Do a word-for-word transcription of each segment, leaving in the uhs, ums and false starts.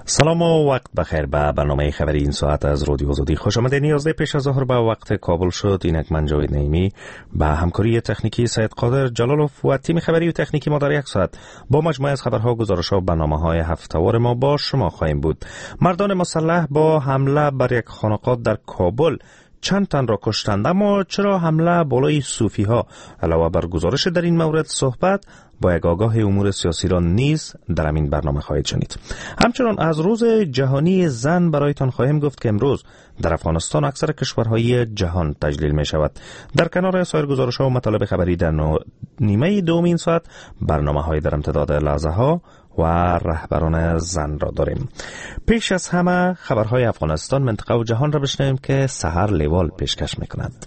سلام و وقت بخیر. به برنامه خبری این ساعت از رادیو آزادی خوش آمدید. نیازده پیش از ظهر به وقت کابل شد. اینک من جاوید نعیمی با همکاری تکنیکی سید قادر جلالوف و تیم خبری و تکنیکی ما در یک ساعت با مجموعه از خبرها، گزارش‌ها و برنامه‌های هفته‌وار ما با شما خواهیم بود. مردان مسلح با حمله بر یک خانقاه در کابل چند تن را کشتند، اما چرا حمله بالای صوفی ها؟ علاوه بر گزارش در این مورد صحبت با یک آگاه امور سیاسی را نیز در همین برنامه خواهید شنید. همچنان از روز جهانی زن برایتان خواهیم گفت که امروز در افغانستان اکثر کشورهای جهان تجلیل می شود. در کنار سایر گزارش ها و مطالب خبری در نیمه دوم این ساعت برنامه های در امتداد لحظه ها و رهبران زن را داریم. پیش از همه خبرهای افغانستان، منطقه و جهان را بشنویم که سحر لیوال پیشکش می‌کند.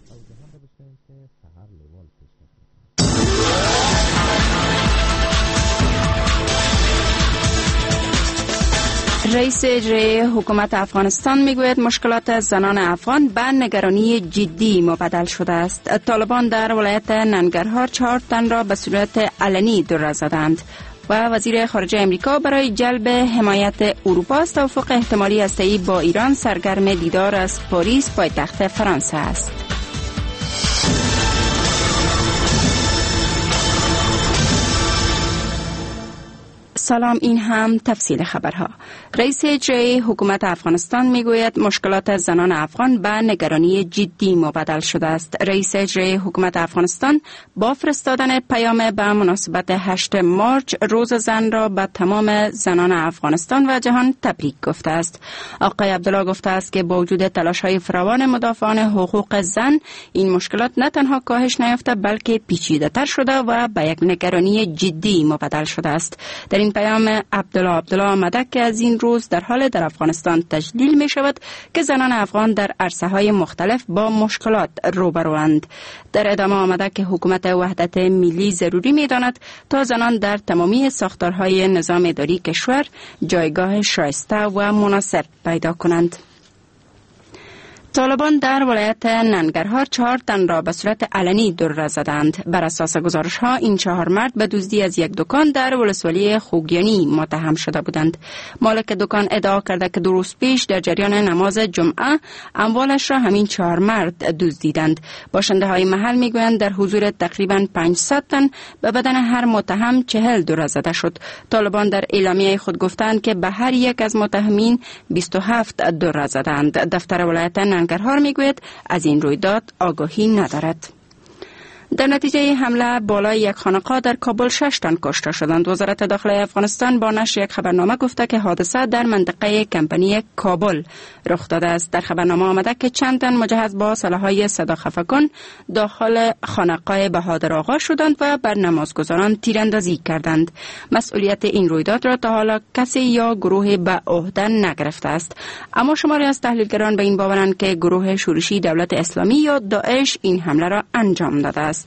رئیس اجرایی حکومت افغانستان میگوید مشکلات زنان افغان به نگرانی جدی مبدل شده است. طالبان در ولایت ننگرهار چهار تن را به صورت علنی دور زدند و وزیر خارجه امریکا برای جلب حمایت اروپا از توافق احتمالی هسته‌ای با ایران سرگرم دیدار از پاریس پایتخت فرانسه است. سلام، این هم تفصیل خبرها. رئیس اجرایی حکومت افغانستان میگوید مشکلات زنان افغان به نگرانی جدی مبدل شده است. رئیس اجرایی حکومت افغانستان با فرستادن پیام به مناسبت هشتم مارچ روز زن را به تمام زنان افغانستان و جهان تبریک گفته است. آقای عبدالله گفته است که با وجود تلاش‌های فراوان مدافعان حقوق زن، این مشکلات نه تنها کاهش نیافته بلکه پیچیده‌تر شده و به یک نگرانی جدی مبدل شده است. در این پیام عبدالله عبدالله آمده که از این روز در حال در افغانستان تجلیل می شود که زنان افغان در عرصه های مختلف با مشکلات روبروند. در ادامه آمده که حکومت وحدت ملی ضروری می داند تا زنان در تمامی ساختارهای نظام اداری کشور جایگاه شایسته و مناسب پیدا کنند. طالبان در ولایت ننگرهار چهار تن را به صورت علنی دور زدند. بر اساس گزارش ها این چهار مرد به دزدی از یک دکان در ولسوالی خوگیانی متهم شده بودند. مالک دکان ادعا کرده که دو روز پیش در جریان نماز جمعه اموالش را همین چهار مرد دزدیدند. باشنده های محل میگویند در حضور تقریبا پانصد تن به بدن هر متهم چهل دور زده شد. طالبان در اعلامیه خود گفتند که به هر یک از متهمین بیست و هفت دور زدند. دفتر ولایت ننگرهار میگوید از این رویداد آگاهی ندارد. در نتیجه حمله بالای یک خانقاه در کابل شش تن کشته شدند. وزارت داخلی افغانستان با نشر یک خبرنامه گفته که حادثه در منطقه کمپانی کابل رخ داده است. در خبرنامه آمده که چند تن مجهز با سلاح‌های صداخفکن داخل خانقاه بهادر آقا شدند و بر نمازگزاران تیراندازی کردند. مسئولیت این رویداد را تا حالا کسی یا گروه به عهده نگرفته است، اما شماری از تحلیلگران به این باورند که گروه شورشی دولت اسلامی یا داعش این حمله را انجام داده است.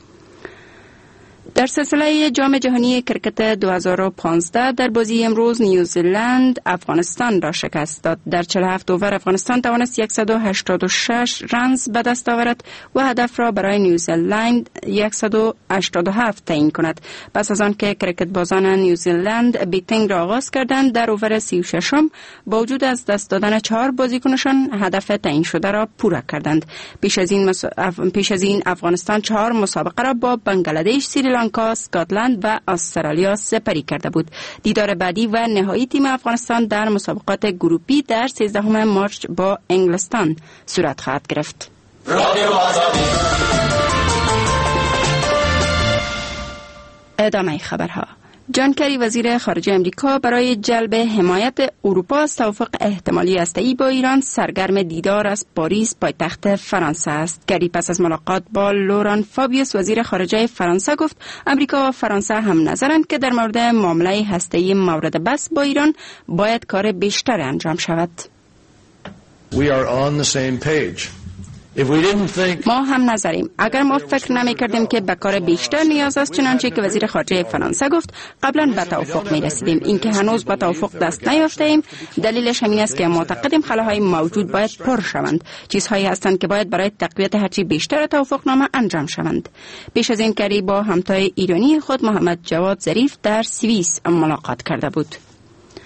در سلسله جام جهانی کرکت دو هزار و پانزده در بازی امروز نیوزیلند افغانستان را شکست داد. در چهل و هفت اوور افغانستان توانست صد و هشتاد و شش رنز به دست آورد و هدف را برای نیوزیلند صد و هشتاد و هفت تعیین کند. پس از آن که کرکت بازان نیوزیلند بیتینگ را آغاز کردند، در اوور سی و ششم با وجود از دست دادن چهار بازیکنشان هدف تعیین شده را پورا کردند. پیش از این مس... اف... پیش از این افغانستان چهار مسابقه را با بنگلادش، سریلانکا، اسکاتلند و استرالیا سپری کرده بود. دیدار بعدی و نهایی تیم افغانستان در مسابقات گروپی در سیزدهم مارچ با انگلستان صورت خواهد گرفت. ادامه خبرها. جان کری وزیر خارجه امریکا برای جلب حمایت اروپا از توافق احتمالی هسته‌ای با ایران سرگرم دیدار از پاریس پایتخت فرانسه است. کری پس از ملاقات با لوران فابیوس وزیر خارجه فرانسه گفت امریکا و فرانسه هم نظرند که در مورد معامله هسته‌ای مورد بحث با ایران باید کار بیشتر انجام شود. We are on the same page. ما هم نظریم. اگر ما فکر نمی کردیم که به کار بیشتر نیاز است، چنانچه که وزیر خارجه فرانسه گفت، قبلا به توافق می رسیدیم. این که هنوز به توافق دست نیافته ایم دلیلش همین است که معتقدیم خلاهای موجود باید پر شوند. چیزهایی هستند که باید برای تقویت هرچی بیشتر توافقنامه انجام شوند. پیش از این کری با همتای ایرانی خود محمد جواد ظریف در سوئیس ملاقات کرده بود.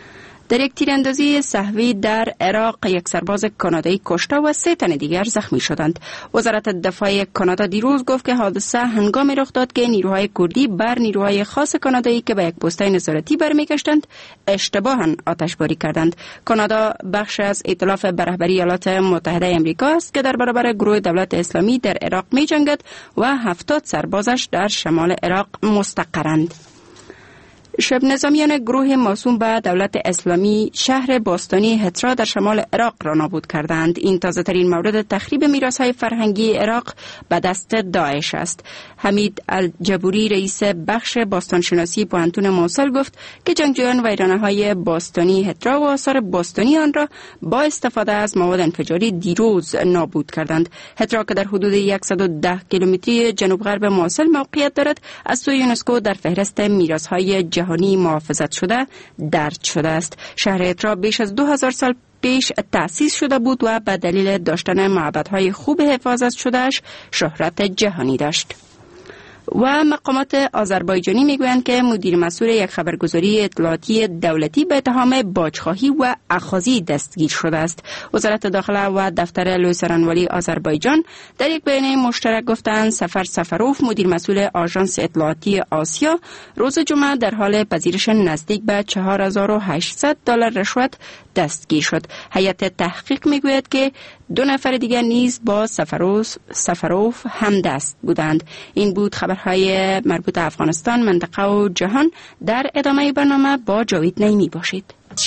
در یک تیراندازی سهوی در عراق یک سرباز کانادایی کشته و سه تن دیگر زخمی شدند. وزارت دفاع کانادا دیروز گفت که حادثه هنگامی رخ داد که نیروهای کردی بر نیروهای خاص کانادایی که به یک پست نظارتی برمیگشتند اشتباهاً آتشباری کردند. کانادا بخش از ائتلاف به رهبری ایالات متحده آمریکا است که در برابر گروه دولت اسلامی در عراق می جنگد و هفتاد سربازش در شمال عراق مستقرند. شب نظامیان گروه موسوم به دولت اسلامی شهر باستانی هترا در شمال عراق را نابود کردند. این تازه ترین مورد تخریب میراث‌های فرهنگی عراق به دست داعش است. حمید الجبوری رئیس بخش باستانشناسی پوهنتون موصل گفت که جنگجویان ویرانه‌های باستانی هترا و آثار باستانی آن را با استفاده از مواد انفجاری دیروز نابود کردند. هترا که در حدود صد و ده کیلومتری جنوب غرب موصل موقعیت دارد، از سوی یونسکو در فهرست میراث‌های جهانی محافظت شده درج شده است. شهر هترا بیش از دو هزار سال پیش تأسیس شده بود و به دلیل داشتن معبدهای خوب حفاظت شدهش شهرت جهانی داشت. و مقامات آذربایجانی میگویند که مدیر مسئول یک خبرگزاری اطلاعاتی دولتی به اتهام باجخواهی و اخاذی دستگیر شده است. وزارت داخله و دفتر لوی سرانوالی آذربایجان در یک بیانیه مشترک گفتند سفر سفروف مدیر مسئول آژانس اطلاعاتی آسیا روز جمعه در حال پذیرش نزدیک به چهار هزار و هشتصد دلار رشوت دستگیر شد. هیئت تحقیق میگوید که دو نفر دیگر نیز با سفروف سفروف هم دست بودند. این بود خبرهای مربوط به افغانستان، منطقه و جهان. در ادامه برنامه با جاوید نعیمی باشید.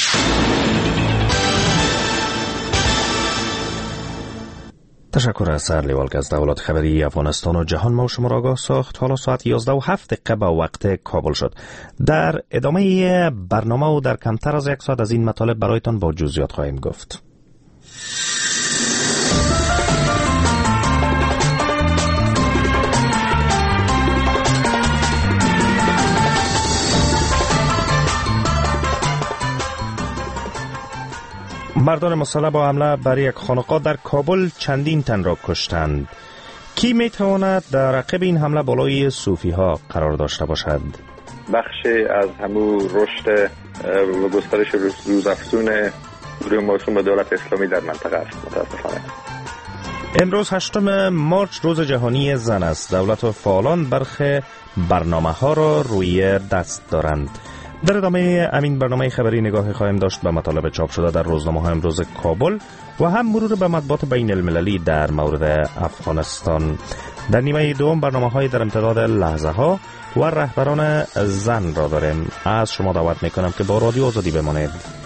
تشکر از سرلیوال که از دولت خبری افغانستان و جهان ما شما را آگاه ساخت. حالا ساعت یازده و هفت دقیقه به وقت کابل شد. در ادامه برنامه و در کمتر از یک ساعت از این مطالب برایتان با جزئیات خواهیم گفت. مردان مسلح با حمله بر یک خانقاه در کابل چندین تن را کشتند. کی میتواند در عقب این حمله بالای صوفی ها قرار داشته باشد؟ بخشی از همون رشد و گسترش روزافزون گروه موسوم به دولت اسلامی در منطقه است. متاسفانه امروز هشتم مارچ روز جهانی زن است. دولت و فعالان برخی برنامه ها را روی دست دارند. در ادامه امین برنامه خبری نگاهی خواهیم داشت به مطالب چاپ شده در روزنامه های امروز کابل و هم مرور به مطبوعات بین المللی در مورد افغانستان. در نیمه دوم برنامه های در امتداد لحظه ها و رهبران زن را داریم. از شما دعوت میکنم که با رادیو آزادی بمانید.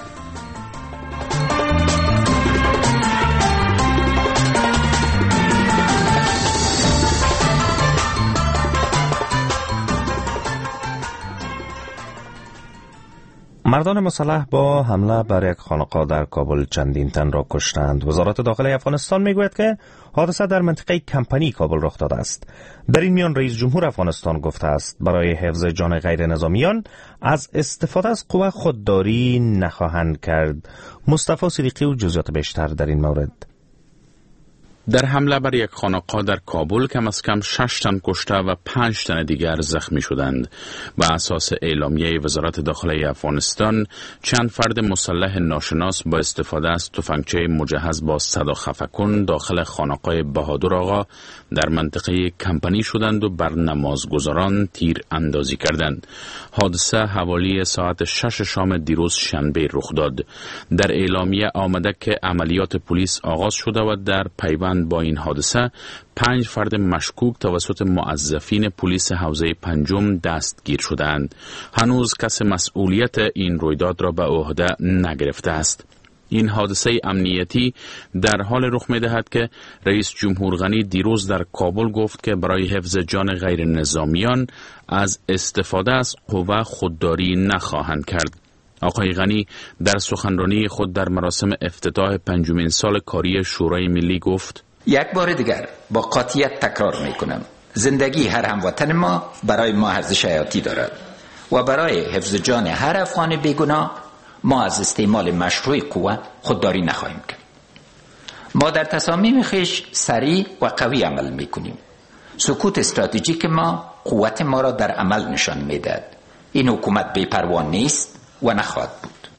مردان مسلح با حمله بر یک خانقاه در کابل چندین تن را کشتند. وزارت داخله افغانستان میگوید که حادثه در منطقه کمپنی کابل رخ داده است. در این میان رئیس جمهور افغانستان گفته است برای حفظ جان غیر نظامیان از استفاده از قوه خودداری نخواهند کرد. مصطفی صدیقی و جزئیات بیشتر در این مورد. در حمله بر یک خانقاه در کابل کم از کم شش تن کشته و پنج تن دیگر زخمی شدند. بر اساس اعلامیه وزارت داخله افغانستان، چند فرد مسلح ناشناس با استفاده از تفنگچه مجهز با صدا خفه‌کن داخل خانقاه بهادر آقا در منطقه کمپنی شدند و بر نمازگزاران تیر اندازی کردند. حادثه حوالی ساعت شش شام دیروز شنبه رخ داد. در اعلامیه آمده که عملیات پلیس آغاز شده و در پیوند با این حادثه پنج فرد مشکوک توسط موظفین پلیس حوزه پنجم دستگیر شدند. هنوز کس مسئولیت این رویداد را به عهده نگرفته است. این حادثه امنیتی در حال رخ می دهد که رئیس جمهور غنی دیروز در کابل گفت که برای حفظ جان غیر نظامیان از استفاده از قوه خودداری نخواهند کرد. آقای غنی در سخنرانی خود در مراسم افتتاح پنجمین سال کاری شورای ملی گفت: یک بار دیگر با قاطعیت تکرار می کنم، زندگی هر هموطن ما برای ما ارزش حیاتی دارد و برای حفظ جان هر افغان بیگناه ما از استعمال مشروع قوه خودداری نخواهیم کرد. ما در تصامیم خویش سریع و قوی عمل می کنیم. سکوت استراتژیک ما قوت ما را در عمل نشان می دهد. این حکومت بی‌پروا نیست و نخواهد بود.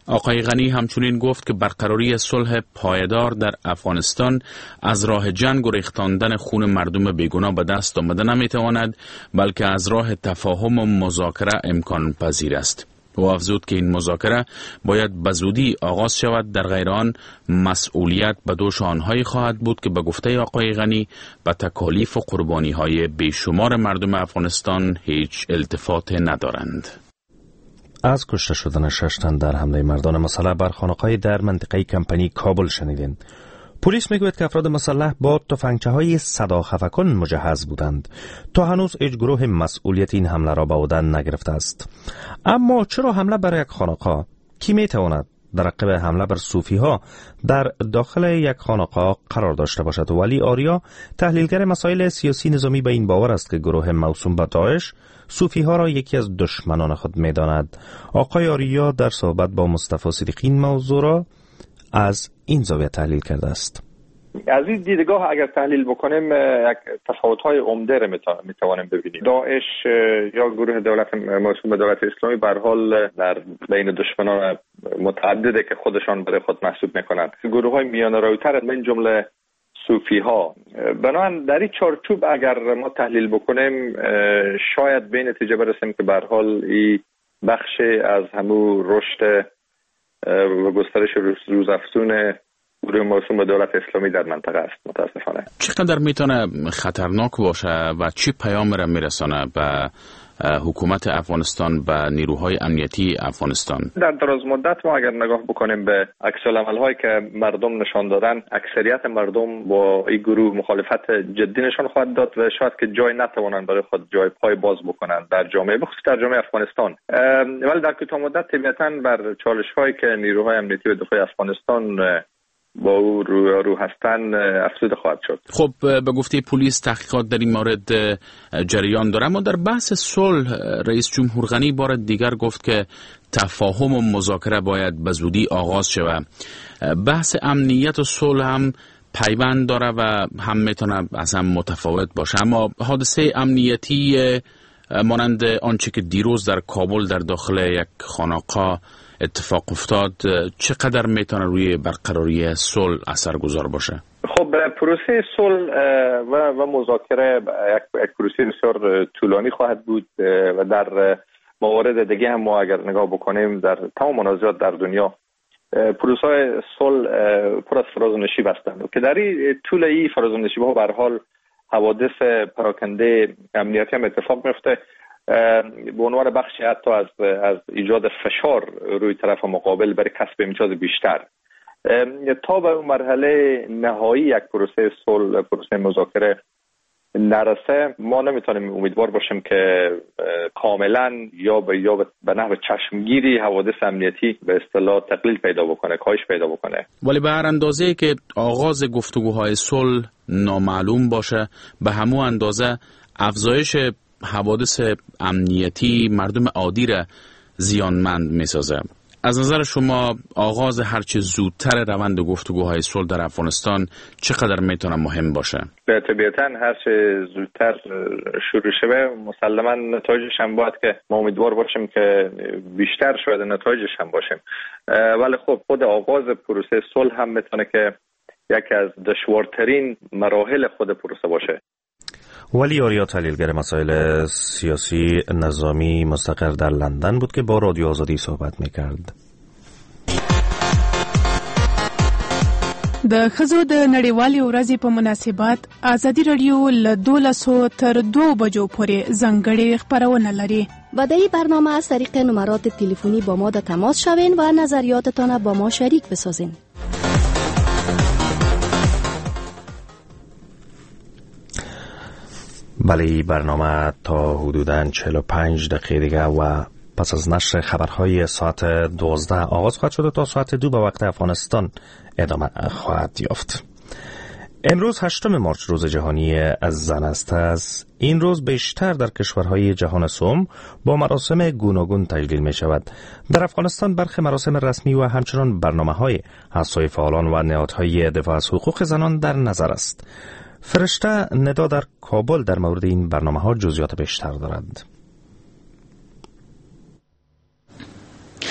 آقای غنی همچنین گفت که برقراری صلح پایدار در افغانستان از راه جنگ و ریختاندن خون مردم بیگناه به دست آمده نمیتواند، بلکه از راه تفاهم و مذاکره امکان پذیر است. و افزود که این مذاکره باید به زودی آغاز شود، در غیر آن مسئولیت به دوش آنهایی خواهد بود که به گفته آقای غنی به تکالیف و قربانی های بیشمار مردم افغانستان هیچ التفات ندارند. از کشته شدن شش تن در حمله مردان مسلح بر خانقاه‌ای در منطقه کمپنی کابل شنیدین. پلیس میگوید که افراد مسلح با تفنگچه‌های صداخفکن مجهز بودند. تا هنوز هیچ گروه مسئولیت این حمله را به عهده نگرفته است. اما چرا حمله بر یک خانقاه؟ کی میتواند در عقب حمله بر صوفی‌ها در داخل یک خانقاه قرار داشته باشد؟ ولی آریا، تحلیلگر مسائل سیاسی نظامی، به این باور است که گروه موسوم به داعش صوفی‌ها را یکی از دشمنان خود می‌داند. آقای آریا در صحبت با مصطفی صدیقی موضوع را از این زاویه تحلیل کرده است. از این دیدگاه اگر تحلیل بکنیم یک تفاوت‌های عمده را می‌توانیم ببینیم. داعش یا گروه دولت موسوم به دولت اسلامی به هر حال در بین دشمنان متعدده که خودشان برای خود محسوب می‌کنند. گروه‌های میانه‌روی‌تر من جمله صوفی‌ها. بنابراین در این چارچوب اگر ما تحلیل بکنیم شاید به نتیجه برسیم که به هر حال این بخش از همون رشد و گسترش روزافزون گروه موسوم به دولت اسلامی در منطقه است. متاسفانه چقدر میتونه خطرناک باشه و چی پیام را میرسانه به حکومت افغانستان، به نیروهای امنیتی افغانستان؟ در دراز مدت ما اگر نگاه بکنیم به عکس العمل‌هایی که مردم نشان دادن، اکثریت مردم با این گروه مخالفت جدی نشان خواهد داد و شاید که جای نتوانند برای خود جای پای باز بکنند در جامعه، بخصوص در جامعه افغانستان. ولی در کوتاه مدت طبیعتاً بر چالش‌هایی که نیروهای امنیتی و دفاعی افغانستان با او رو, رو هستن افزوده خواهد شد. خب به گفته پلیس تحقیقات در این مورد جریان داره، اما در بحث صلح رئیس جمهور غنی بار دیگر گفت که تفاهم و مذاکره باید به زودی آغاز شود. بحث امنیت و صلح هم پیوند داره و هم میتونه اصلا متفاوت باشه، اما حادثه امنیتی مانند آنچه که دیروز در کابل در داخل یک خانقاه اتفاق افتاد چقدر میتونه روی برقراری صلح اثرگذار باشه؟ خب پروسه صلح و و مذاکره یک, یک پروسه بسیار طولانی خواهد بود و در موارد دیگه هم ما اگر نگاه بکنیم در تمام منازعات در دنیا پروسه صلح پر از فراز و نشیب هستند که در این طول این فراز و نشیب ها به هر حال حوادث پراکنده امنیتی هم اتفاق میفته به عنوان بخشی حتی از از ایجاد فشار روی طرف مقابل برای کسب امتیاز بیشتر. تا به اون مرحله نهایی یک پروسه صلح، پروسه مذاکره نرسه، ما نمیتونیم امیدوار باشیم که کاملا یا به یا به نحو چشمگیری حوادث امنیتی به اصطلاح تقلیل پیدا بکنه، کاهش پیدا بکنه. ولی به هر اندازه که آغاز گفتگوهای صلح نامعلوم باشه، به همون اندازه افزایش حوادث امنیتی مردم عادی را زیانمند میسازه. از نظر شما آغاز هرچه زودتر روند گفتگوهای صلح در افغانستان چقدر میتونه مهم باشه؟ به طبیعتاً هرچه زودتر شروع شده مسلماً نتایجش هم باید که ما امیدوار باشیم که بیشتر شاید نتایجش هم باشیم، ولی خب خود آغاز پروسه صلح هم میتونه که یکی از دشوارترین مراحل خود پروسه باشه. ولی آریا تحلیلگر مسائل سیاسی نظامی مستقر در لندن بود که با رادیو آزادی صحبت میکرد. د ښځو د نړیوالې ورځې په مناسبت ازادي رادیو له دولسو تر دو بجو پورې ځانګړې خپرونه لري. با در این برنامه از طریق نمرات تلفنی با ما در تماس شوین و نظریاتتان با ما شریک بسازین. بله، برنامه تا حدوداً چهل و پنج دقیقه دیگه و پس از نشر خبرهای ساعت دوازده آغاز خواهد شد تا ساعت دو به وقت افغانستان ادامه خواهد یافت. امروز هشتم مارچ روز جهانی از زن است. از این روز بیشتر در کشورهای جهان سوم با مراسم گوناگون تجلیل می شود. در افغانستان برخی مراسم رسمی و همچنان برنامه‌های حسای فعالان و نهادهای دفاع از حقوق زنان در نظر است. فرشته ندا در کابل در مورد این برنامه ها جزئیات بیشتر دارد.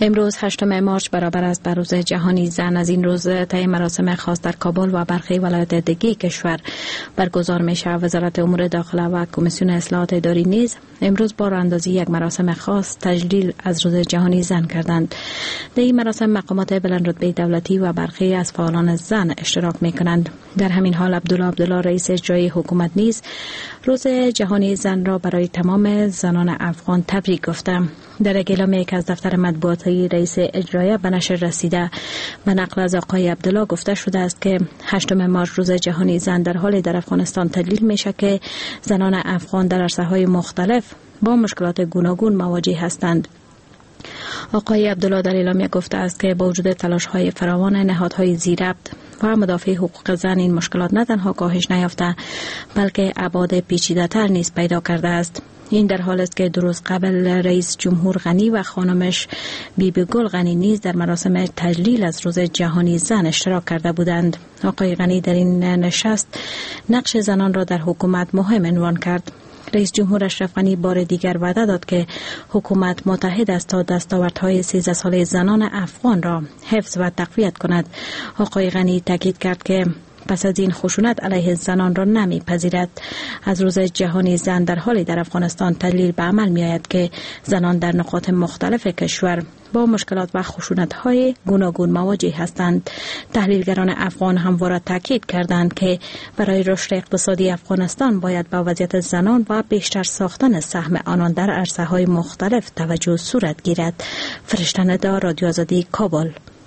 امروز هشتم مارچ برابر است با روز جهانی زن. از این روز طی مراسم خاص در کابل و برخی ولایات دیگه کشور برگزار میشه. وزارت امور داخله و کمیسیون اصلاحات اداری نیز امروز با راهاندازی یک مراسم خاص تجلیل از روز جهانی زن کردند. در این مراسم مقامات بلندرتبه دولتی و برخی از فعالان زن اشتراک میکنند. در همین حال عبدالله عبدالله رئیس اجرایی حکومت نیز روز جهانی زن را برای تمام زنان افغان تبریک گفته. در یک اعلامیه که از دفتر مطبوعاتی رئیس اجرایی به نشر رسیده به نقل از آقای عبدالله گفته شده است که هشتم مارچ روز جهانی زن در حال در افغانستان تدلیل میشه که زنان افغان در عرصه‌های مختلف با مشکلات گوناگون مواجه هستند. آقای عبدالله در اعلامیه گفته است که با وجود تلاش‌های فراوان نهادهای ذی‌ربط و مدافع حقوق زن این مشکلات نه تنها کاهش نیافته بلکه ابعاد پیچیده‌تر نیز پیدا کرده است. این در حال است که دو روز قبل رئیس جمهور غنی و خانمش بیبی گل غنی نیز در مراسم تجلیل از روز جهانی زن اشتراک کرده بودند. آقای غنی در این نشست نقش زنان را در حکومت مهم عنوان کرد. رئیس جمهور اشرف غنی بار دیگر وعده داد که حکومت متحد است تا دستاوردهای سیزده ساله زنان افغان را حفظ و تقویت کند. آقای غنی تاکید کرد که پس از این خشونت علیه زنان را نمیپذیرد. از روز جهانی زن در حالی در افغانستان تدلیل به عمل می آید که زنان در نقاط مختلف کشور با مشکلات و خشونت‌های گوناگون مواجه هستند. تحلیلگران افغان همواره تاکید کردند که برای رشد اقتصادی افغانستان باید با وضعیت زنان و بیشتر ساختن سهم آنان در عرصه‌های مختلف توجه صورت گیرد. فرشته ندا، رادیو آزادی، کابل.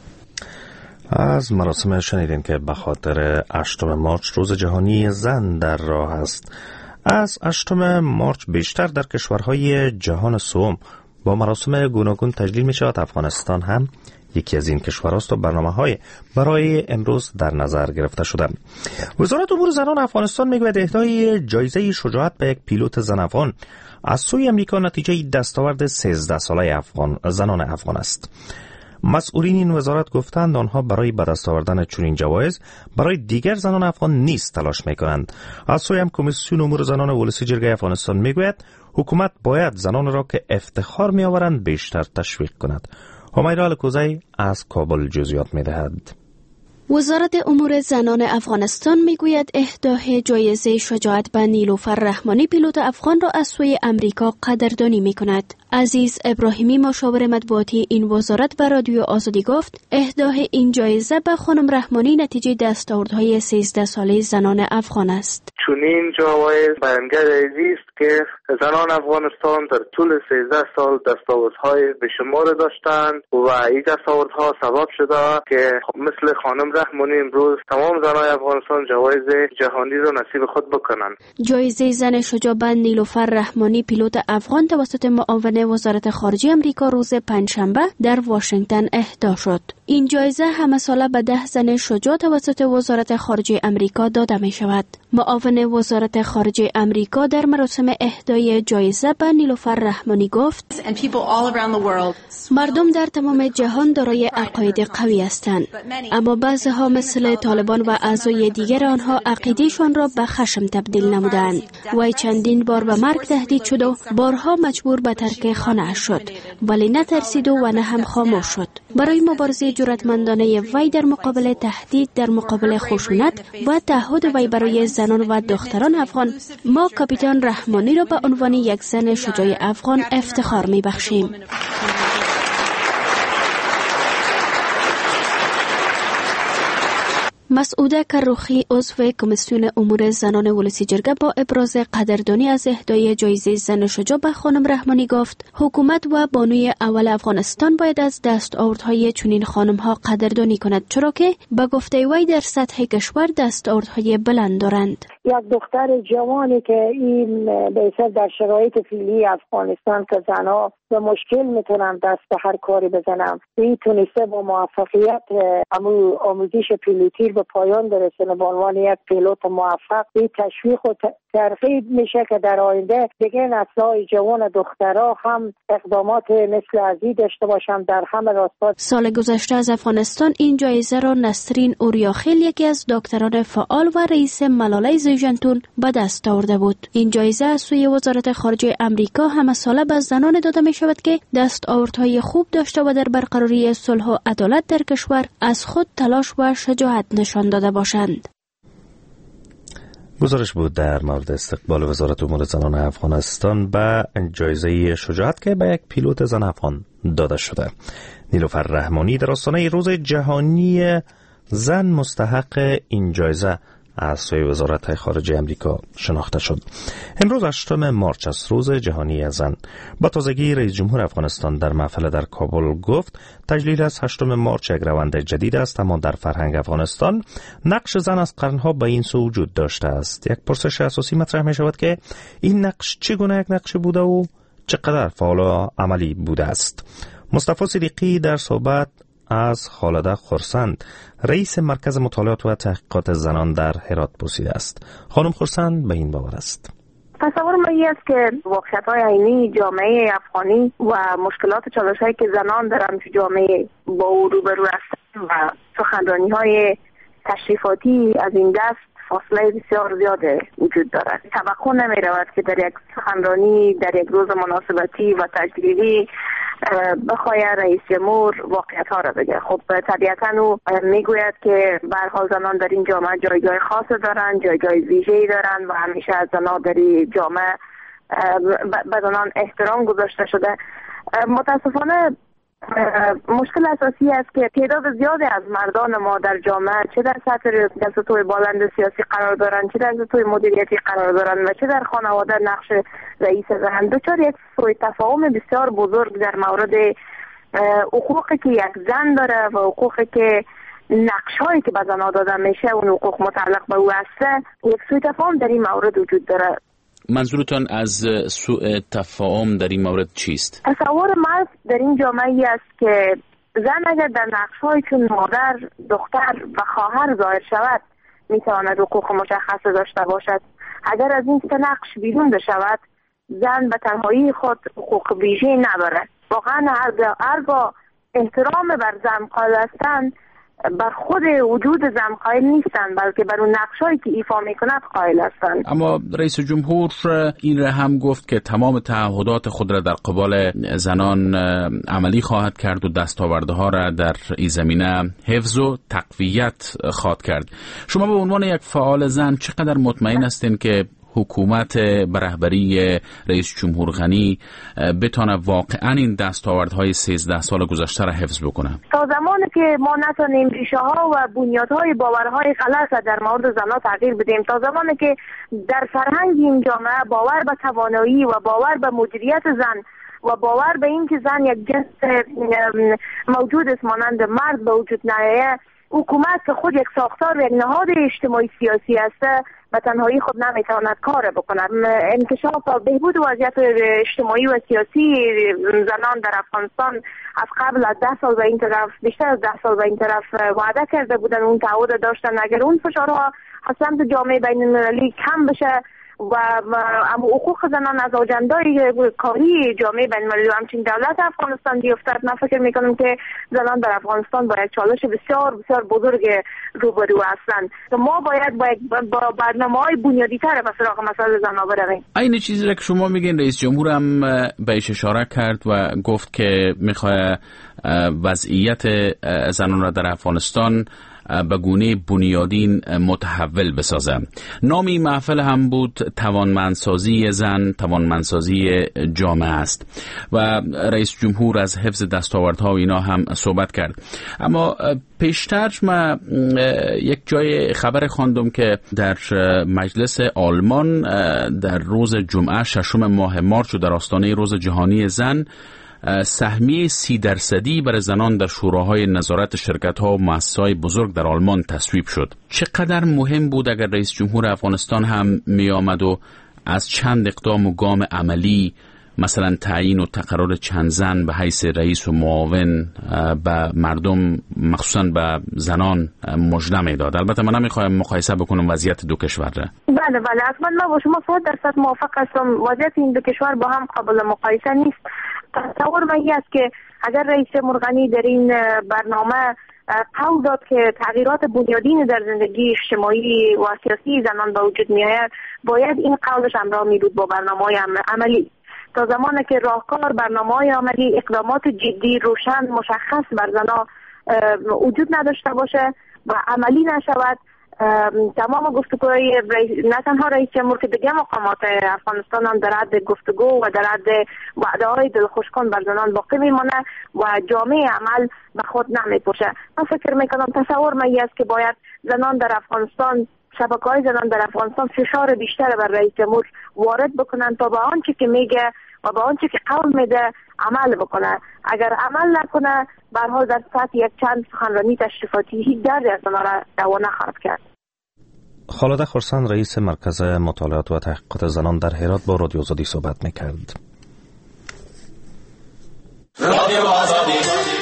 از مراسم شنیدین که به خاطر هشتم مارچ روز جهانی زن در راه است. از هشتم مارچ بیشتر در کشورهای جهان سوم با مراسم گوناگون تجلیل می شود. افغانستان هم یکی از این کشورهاست و برنامه‌های برای امروز در نظر گرفته شده. وزارت امور زنان افغانستان میگوید اهدای جایزه شجاعت به یک پیلوت زن افغان از سوی امریکا نتیجه دستاورد سیزده ساله افغان زنان افغان است. مسئولین این وزارت گفتند آنها برای به دست آوردن چنین جوایز برای دیگر زنان افغان نیز تلاش میکنند. از سوی هم کمیسیون امور زنان ولسی جرگه افغانستان میگوید حکومت باید زنان را که افتخار میآورند بیشتر تشویق کند. همیرا الکوزی از کابل جزئیات میدهد. وزارت امور زنان افغانستان میگوید اهدای جایزه شجاعت به نیلوفر رحمانی پیلوت افغان را از سوی امریکا قدردانی میکند. عزیز ابراهیمی مشاور مطبوعاتی این وزارت به رادیو آزادی گفت اهدای این جایزه به خانم رحمانی نتیجه دستاوردهای سیزده ساله زنان افغان است. چنین جوایز بیانگر است که زنان افغانستان در طول سیزده سال دستاوردهای بشمار داشتند و این دستاوردها سبب شده که مثل خانم رحمانی امروز تمام زنان افغانستان جوایز جهانی را نصیب خود بکنند. جایزه زن شجاع به نیلوفر رحمانی پیلوت افغان توسط معاون وزارت خارجه امریکا روز پنجشنبه در واشنگتن اهدا شد. این جایزه همه ساله به ده زن شجاع توسط وزارت خارجه امریکا داده می شود. معاون وزارت خارجه امریکا در مراسم اهدای جایزه به نیلوفر رحمانی گفت مردم در تمام جهان دارای عقاید قوی هستند، اما بعضی‌ها مثل طالبان و اعضای دیگر آنها عقیدهشان را به خشم تبدیل نمودند. وی چندین بار به مرگ تهدید شد و بارها مجبور به ترک خانه شد، ولی نترسید و نه هم خاموش شد. برای مبارزه جرأتمندانه وی در مقابل تهدید، در مقابل خشونت و تعهد وی برای زنان و دختران افغان، ما کاپیتان رحمانی را به عنوان یک زن شجاع افغان افتخار می بخشیم. مسعوده کروخی عضو کمیسیون امور زنان ولسی جرگه با ابراز قدردانی از اهدای جایزه زن شجاع به خانم رحمانی گفت حکومت و بانوی اول افغانستان باید از دستاوردهای چنین خانم‌ها قدردانی کند، چرا که به گفته وی در سطح کشور دستاوردهای بلند دارند. یک دختر جوانی که این به اصل در شرایط فعلی افغانستان که زنها به مشکل میتونن دست به هر کاری بزنن، این تونسته با موفقیت آموزش پیلوتی به پایان برسونه به عنوان یک پیلوت موفق. این تشویق و ترغیب میشه که در آینده دیگه نسل‌های جوان دخترها هم اقدامات مثل ازی داشته باشن در همه راستا. سال گذشته از افغانستان این جایزه را نسرین اوریاخیل یکی از دکتران فعال و رئیس ملاله زیجنتون به دست آورده بود. این جایزه از سوی وزارت خارجه امریکا همه ساله به زنان داده می شود که دستاوردهای خوب داشته و در برقراری صلح و عدالت در کشور از خود تلاش و شجاعت نشان داده باشند. گزارش بود در مورد استقبال وزارت امور زنان افغانستان به جایزه شجاعت که به یک پیلوت زن افغان داده شده. نیلوفر رحمانی در آستانه روز جهانی زن مستحق این جایزه از سوی وزارت خارجه امریکا شناخته شد. امروز هشتم مارچ است، روز جهانی زن. با تازگی رئیس جمهور افغانستان در محفل در کابل گفت تجلیل از هشتم مارچ یک روند جدید است، اما در فرهنگ افغانستان نقش زن از قرنها به این سو وجود داشته است. یک پرسش اساسی مطرح می شود که این نقش چگونه یک نقش بوده و چقدر فعال و عملی بوده است. مصطفی صدیقی در صحبت از خالده خرسند، رئیس مرکز مطالعات و تحقیقات زنان در هرات پرسیده است. خانم خرسند به این باور است: تصور ما این است که واقعیت‌های عینی جامعه افغانی و مشکلات و چالش‌هایی که زنان دارن تو جامعه با او روبرو هستند و سخنرانی‌های تشریفاتی از این دست فاصله بسیار زیاد وجود دارد. توقع نمی‌رود که در یک سخنرانی در یک روز مناسبتی و تجلیلی بخواهد رئیس جمهور واقعیت ها را بگه. خب طبیعتا او میگوید که به هر حال زنان در این جامعه جایگاه خاص دارن، جایگاه ویژه‌ای دارن و همیشه از زنان در این جامعه به زنان احترام گذاشته شده. متاسفانه مشکل اساسی است که تعداد زیادی از مردان ما در جامعه چه در سطح سطوح بلند سیاسی قرار دارند، چه در سطوح مدیریتی قرار دارند و چه در خانواده نقش رئیس دارند، دچار یک سوء تفاهم بسیار بزرگ در مورد حقوقی که یک زن داره و حقوقی که نقش‌هایی که به زن‌ها داده میشه اون حقوق متعلق به او است. یک سوء تفاهم در این مورد وجود داره. منظورتان از سوء تفاهم در این مورد چیست؟ تصور مرد در این جامعه است که زن اگر در نقش‌های چون مادر، دختر و خواهر ظاهر شود میتواند حقوق مشخص داشته باشد. اگر از این سه نقش بیرون بشود زن به تنهایی خود حقوق ویژه‌ای نداره. واقعا هرگاه احترام بر زن قائل هستند بر خود وجود زن قائل نیستند، بلکه بر اون نقشایی که ایفا میکند قائل هستند. اما رئیس جمهور این را هم گفت که تمام تعهدات خود را در قبال زنان عملی خواهد کرد و دستاوردها را در این زمینه حفظ و تقویت خواهد کرد. شما به عنوان یک فعال زن چقدر مطمئن هستین که حکومت به رهبری رئیس جمهور غنی بتونه واقعا این دستاوردهای سیزده سال گذشته را حفظ بکنه؟ تا زمانی که ما نتونیم ریشه ها و بنیادهای باورهای غلط در مورد زنان تغییر بدیم، تا زمانی که در فرهنگ این جامعه باور به توانایی و باور به مدیریت زن و باور به این که زن یک جنس موجود است مانند مرد به وجود نیاید، حکومت که خود یک ساختار و یک نهاد اجتماعی سیاسی است و تنهایی خود نمیتواند کار بکند. انکشاف و بهبود وضعیت اجتماعی و سیاسی زنان در افغانستان از قبل از ده سال به این طرف، بیشتر از ده سال به این طرف وعده کرده بودن، اون تعهد داشتن اگر اون فشارها از سمت جامعه بین المللی کم بشه و اما حقوق زنان از آجندای کاری جامعه بین المللی و همچنین دولت افغانستان بیفتد، من فکر میکنم که زنان در افغانستان با یک چالش بسیار بسیار بزرگ روبرو هستند. ما باید با برنامه‌های بنیادی‌تر به سراغ مسائل زنان برویم. این چیزی را که شما میگین رئیس جمهور هم بهش اشاره کرد و گفت که میخواد وضعیت زنان را در افغانستان به گونه بنیادین متحول بسازه. نام این محفل هم بود توانمندسازی زن، توانمندسازی جامعه است و رئیس جمهور از حفظ دستاوردها و اینا هم صحبت کرد. اما پیشتر من یک جای خبر خواندم که در مجلس آلمان در روز جمعه ششم ماه مارچ و در آستانه روز جهانی زن سهمیه سی درصدی برای زنان در شوراهای نظارت شرکت‌ها و مؤسسه‌های بزرگ در آلمان تصویب شد. چقدر مهم بود اگر رئیس جمهور افغانستان هم می آمد و از چند اقدام و گام عملی مثلا تعیین و تقرر چند زن به حیث رئیس و معاون به مردم مخصوصا به زنان مژده میداد. البته من نمیخوایم مقایسه بکنم وضعیت دو کشور را. به بله بله اصلا من با شما صد درصد موافق هستم. وضعیت این دو کشور با هم قابل مقایسه نیست. تصور من این است که اگر رئیس جمهور غنی در این برنامه قول داد که تغییرات بنیادین در زندگی اجتماعی و سیاسی زنان به وجود میآید، باید این قولش همراه می بود با برنامه‌های عملی. تا زمانی که راهکار، برنامه‌های عملی، اقدامات جدی روشن مشخص بر زنان وجود نداشته باشه و عملی نشود، تمام گفتگوهای نه تنها رئیس جمهور که دیگه مقامات افغانستان هم در حد گفتگو و در حد وعده‌های دلخوشکن بر زنان باقی میمونه و جامعه عمل به خود نمیپوشه. من فکر میکنم تصور من است که باید زنان در افغانستان، شبکه‌های زنان در افغانستان فشار بیشتر بر رئیس جمهور وارد بکنن تا به آنچه که میگه و به آنچه که قول میده عمل بکنه. اگر عمل نکنه به هر حال در سطح یک چند سخنرانی تشریفاتی هیچ دردی از زنان را دوا نخواهد کرد. خالده خرسند رئیس مرکز مطالعات و تحقیقات زنان در هرات با رادیو آزادی صحبت میکرد. رادیو آزادی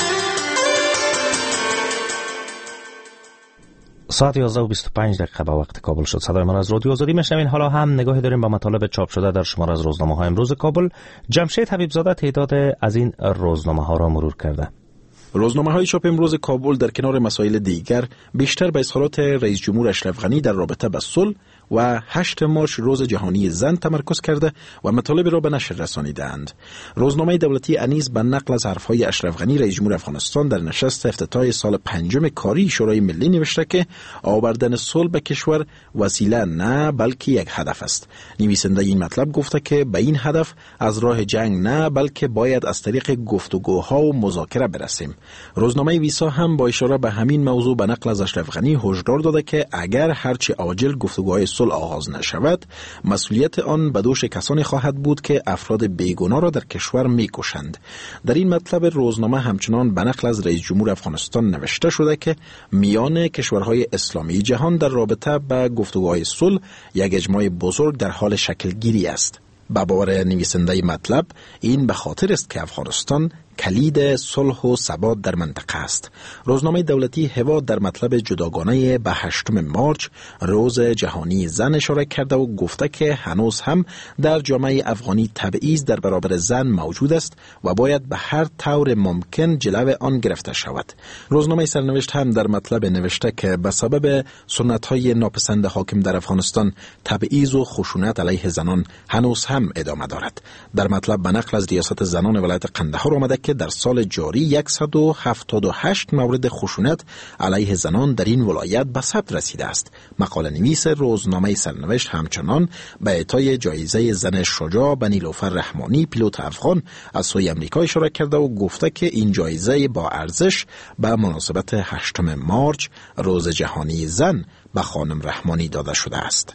ساعت یازده و بیست و پنج دقیقه به وقت کابل شد. صدای من از رادیو آزادی میشنوین. حالا هم نگاهی داریم به مطالب چاپ شده در شماره از روزنامه های امروز کابل. جمشید حبیبزاده تعداد از این روزنامه ها را مرور کرده. روزنامه های چاپ امروز کابل در کنار مسائل دیگر بیشتر به اظهارات رئیس جمهور اشرف غنی در رابطه با صلح و هشت مارچ روز جهانی زن تمرکز کرده و مطالب را به نشر رسانیدند. روزنامه دولتی انیس به نقل از حرفهای اشرف غنی رئیس جمهور افغانستان در نشست افتتاح سال پنجم کاری شورای ملی نوشته که آوردن صلح به کشور وسیله نه بلکه یک هدف است. نویسنده این مطلب گفته که به این هدف از راه جنگ نه بلکه باید از طریق گفتگوها و مذاکره برسیم. روزنامه ویسا هم با اشاره به همین موضوع به نقل از اشرف غنی هشدار داده که اگر هرچه عاجل گفتگوهای صلح آغاز نشود، مسئولیت آن به دوش کسانی خواهد بود که افراد بیگناه را در کشور میکشند. در این مطلب روزنامه همچنان به نقل از رئیس جمهور افغانستان نوشته شده که میان کشورهای اسلامی جهان در رابطه با گفتگوهای صلح یک اجماع بزرگ در حال شکل گیری است. با باور نویسنده مطلب این به خاطر است که افغانستان کلید صلح و ثبات در منطقه است. روزنامه دولتی هوا در مطلب جداگانه به هشتم مارچ روز جهانی زن اشاره کرده و گفته که هنوز هم در جامعه افغانی تبعیض در برابر زن موجود است و باید به هر طور ممکن جلو آن گرفته شود. روزنامه سرنوشت هم در مطلب نوشته که به سبب سنت‌های ناپسند حاکم در افغانستان تبعیض و خشونت علیه زنان هنوز هم ادامه دارد. در مطلب به نقل از ریاست زنان ولایت قندهار آمده که در سال جاری صد و هفتاد و هشت مورد خشونت علیه زنان در این ولایت به ثبت رسیده است. مقاله نویس روزنامه سرنوشت همچنان به اعطای جایزه زن شجاع به نیلوفر رحمانی پیلوت افغان از سوی امریکا اشاره کرده و گفته که این جایزه با ارزش به مناسبت هشتم مارچ روز جهانی زن به خانم رحمانی داده شده است.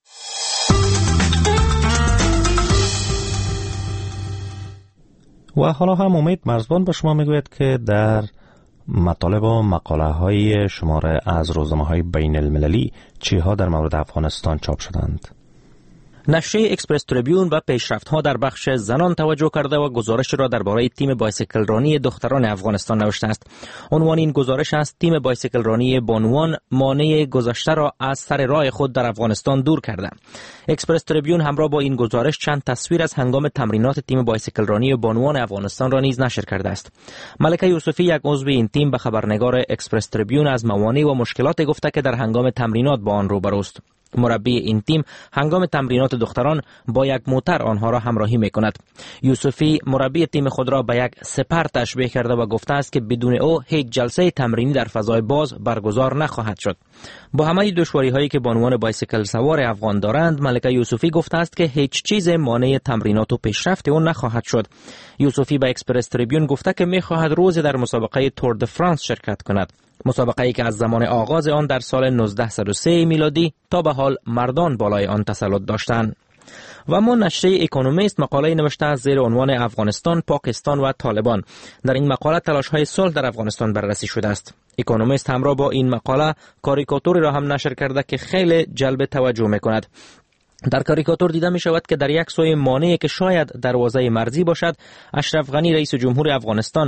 و حالا هم امید مرزبان به شما میگوید که در مطالب و مقاله های شماره از روزنامه های بین المللی چی ها در مورد افغانستان چاپ شدند. نشریه اکسپرس تریبیون و پیشرفت‌ها در بخش زنان توجه کرده و گزارش را درباره تیم بایسیکل رانی دختران افغانستان نوشته است. عنوان این گزارش است: تیم بایسیکل رانی بانوان مانع گذشته را از سر راه خود در افغانستان دور کرده. اکسپرس تریبیون همراه با این گزارش چند تصویر از هنگام تمرینات تیم بایسیکل رانی بانوان افغانستان را نیز نشر کرده است. ملکه یوسفی، یک عضو این تیم، به خبرنگار اکسپرس تریبیون از موانع و مشکلات گفته که در هنگام تمرینات با آن روبروست. مربی این تیم هنگام تمرینات دختران با یک موتر آنها را همراهی می کند. یوسفی مربی تیم خود را به یک سپر تشبیه کرده و گفته است که بدون او هیچ جلسه تمرینی در فضای باز برگزار نخواهد شد. با همه دشواری هایی که بانوان بایسیکل سوار افغان دارند، ملکه یوسفی گفته است که هیچ چیز مانع تمرینات و پیشرفت آن نخواهد شد. یوسفی به اکسپرس تریبیون گفته که می خواهد روزی در مسابقه تور د فرانس شرکت کند. مسابقه‌ای که از زمان آغاز آن در سال نوزده صد و سه میلادی تا به حال مردان بالای آن تسلط داشتند. و ما نشریه اکونومیست مقاله نوشته از زیر عنوان افغانستان، پاکستان و طالبان. در این مقاله تلاش‌های صلح در افغانستان بررسی شده است. اکونومیست همراه با این مقاله کاریکاتوری را هم نشر کرده که خیلی جلب توجه می‌کند. در کاریکاتور دیده می شود که در یک سوی مانعی که شاید دروازه مرزی باشد، اشرف غنی رئیس جمهور افغانستان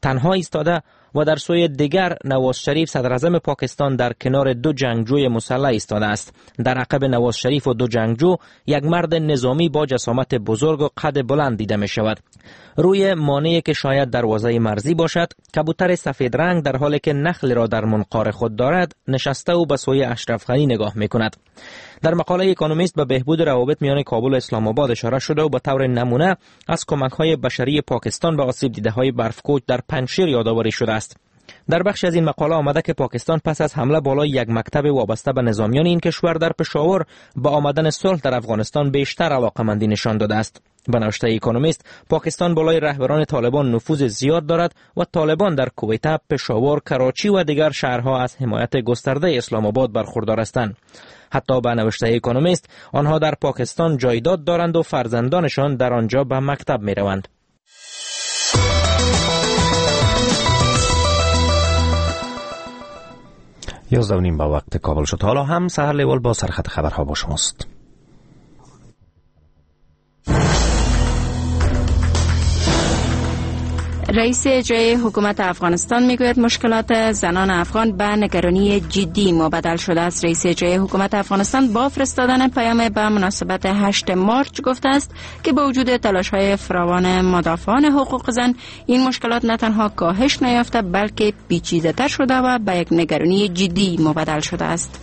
تنها ایستاده و در سوی دیگر نواز شریف صدر اعظم پاکستان در کنار دو جنگجوی مسلح ایستاده است. در عقب نواز شریف و دو جنگجو یک مرد نظامی با جسامت بزرگ و قد بلند دیده می شود. روی مانعی که شاید دروازه مرزی باشد، کبوتر سفید رنگ در حالی که نخل را در منقار خود دارد نشسته و به سوی اشرف غنی نگاه می کند. در مقاله اکونومیست به بهبود روابط میان کابل و اسلام آباد اشاره شده و به طور نمونه از کمک‌های بشری پاکستان به آسیب دیده‌های برفکوچ در پنجشیر یادآوری شده است. در بخش از این مقاله آمده که پاکستان پس از حمله بالای یک مکتب وابسته به نظامیان این کشور در پشاور با آمدن صلح در افغانستان بیشتر علاقه‌مندی نشان داده است. به نوشته اکونومیست، پاکستان بالای رهبران طالبان نفوذ زیاد دارد و طالبان در کویته، پشاور، کراچی و دیگر شهرها از حمایت گسترده اسلام آباد برخوردار هستند. حتی به نوشته اکونومیست، آنها در پاکستان جایداد دارند و فرزندانشان در آنجا به مکتب می روند. یازده و نیم با وقت کابل شد. حالا هم سحر لیوال با سرخط خبرها با شماست. رئیس اجرایی حکومت افغانستان میگوید مشکلات زنان افغان به نگرانی جدی مبدل شده است. رئیس اجرایی حکومت افغانستان با فرستادن پیام به مناسبت هشت مارچ گفته است که با وجود تلاش‌های فراوان مدافعان حقوق زن، این مشکلات نه تنها کاهش نیافته بلکه پیچیده‌تر شده و به یک نگرانی جدی مبدل شده است.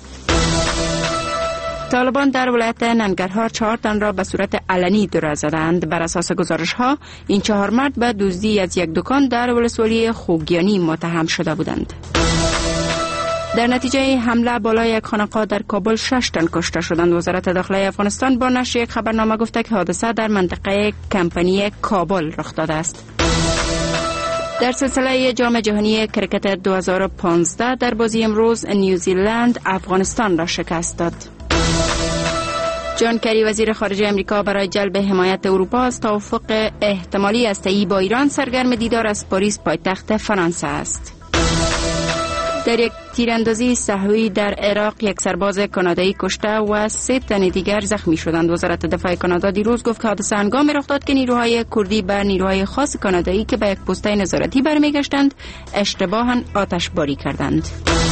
طالبان در ولایت ننگرهار چهار تن را به صورت علنی دور زدند. بر اساس گزارش ها این چهار مرد به دزدی از یک دکان در ولسوالی خوگیانی متهم شده بودند. در نتیجه حمله بالای یک خانقاه در کابل شش تن کشته شدند. وزارت داخله افغانستان با نشر یک خبرنامه گفته که حادثه در منطقه کمپانی کابل رخ داده است. در سلسله جام جهانی کرکت دو هزار و پانزده در بازی امروز نیوزیلند افغانستان را شکست داد. جان کری وزیر خارجه امریکا برای جلب حمایت اروپا از توافق احتمالی هسته‌ای با ایران سرگرم دیدار از پاریس پایتخت فرانسه است. در یک تیراندازی سهوی در عراق یک سرباز کانادایی کشته و سه تن دیگر زخمی شدند. وزارت دفاع کانادا دیروز گفت که حادثه هنگامی رخ داد که نیروهای کردی بر نیروهای خاص کانادایی که به یک پسته نظارتی برمیگشتند اشتباهاً آتشباری کردند.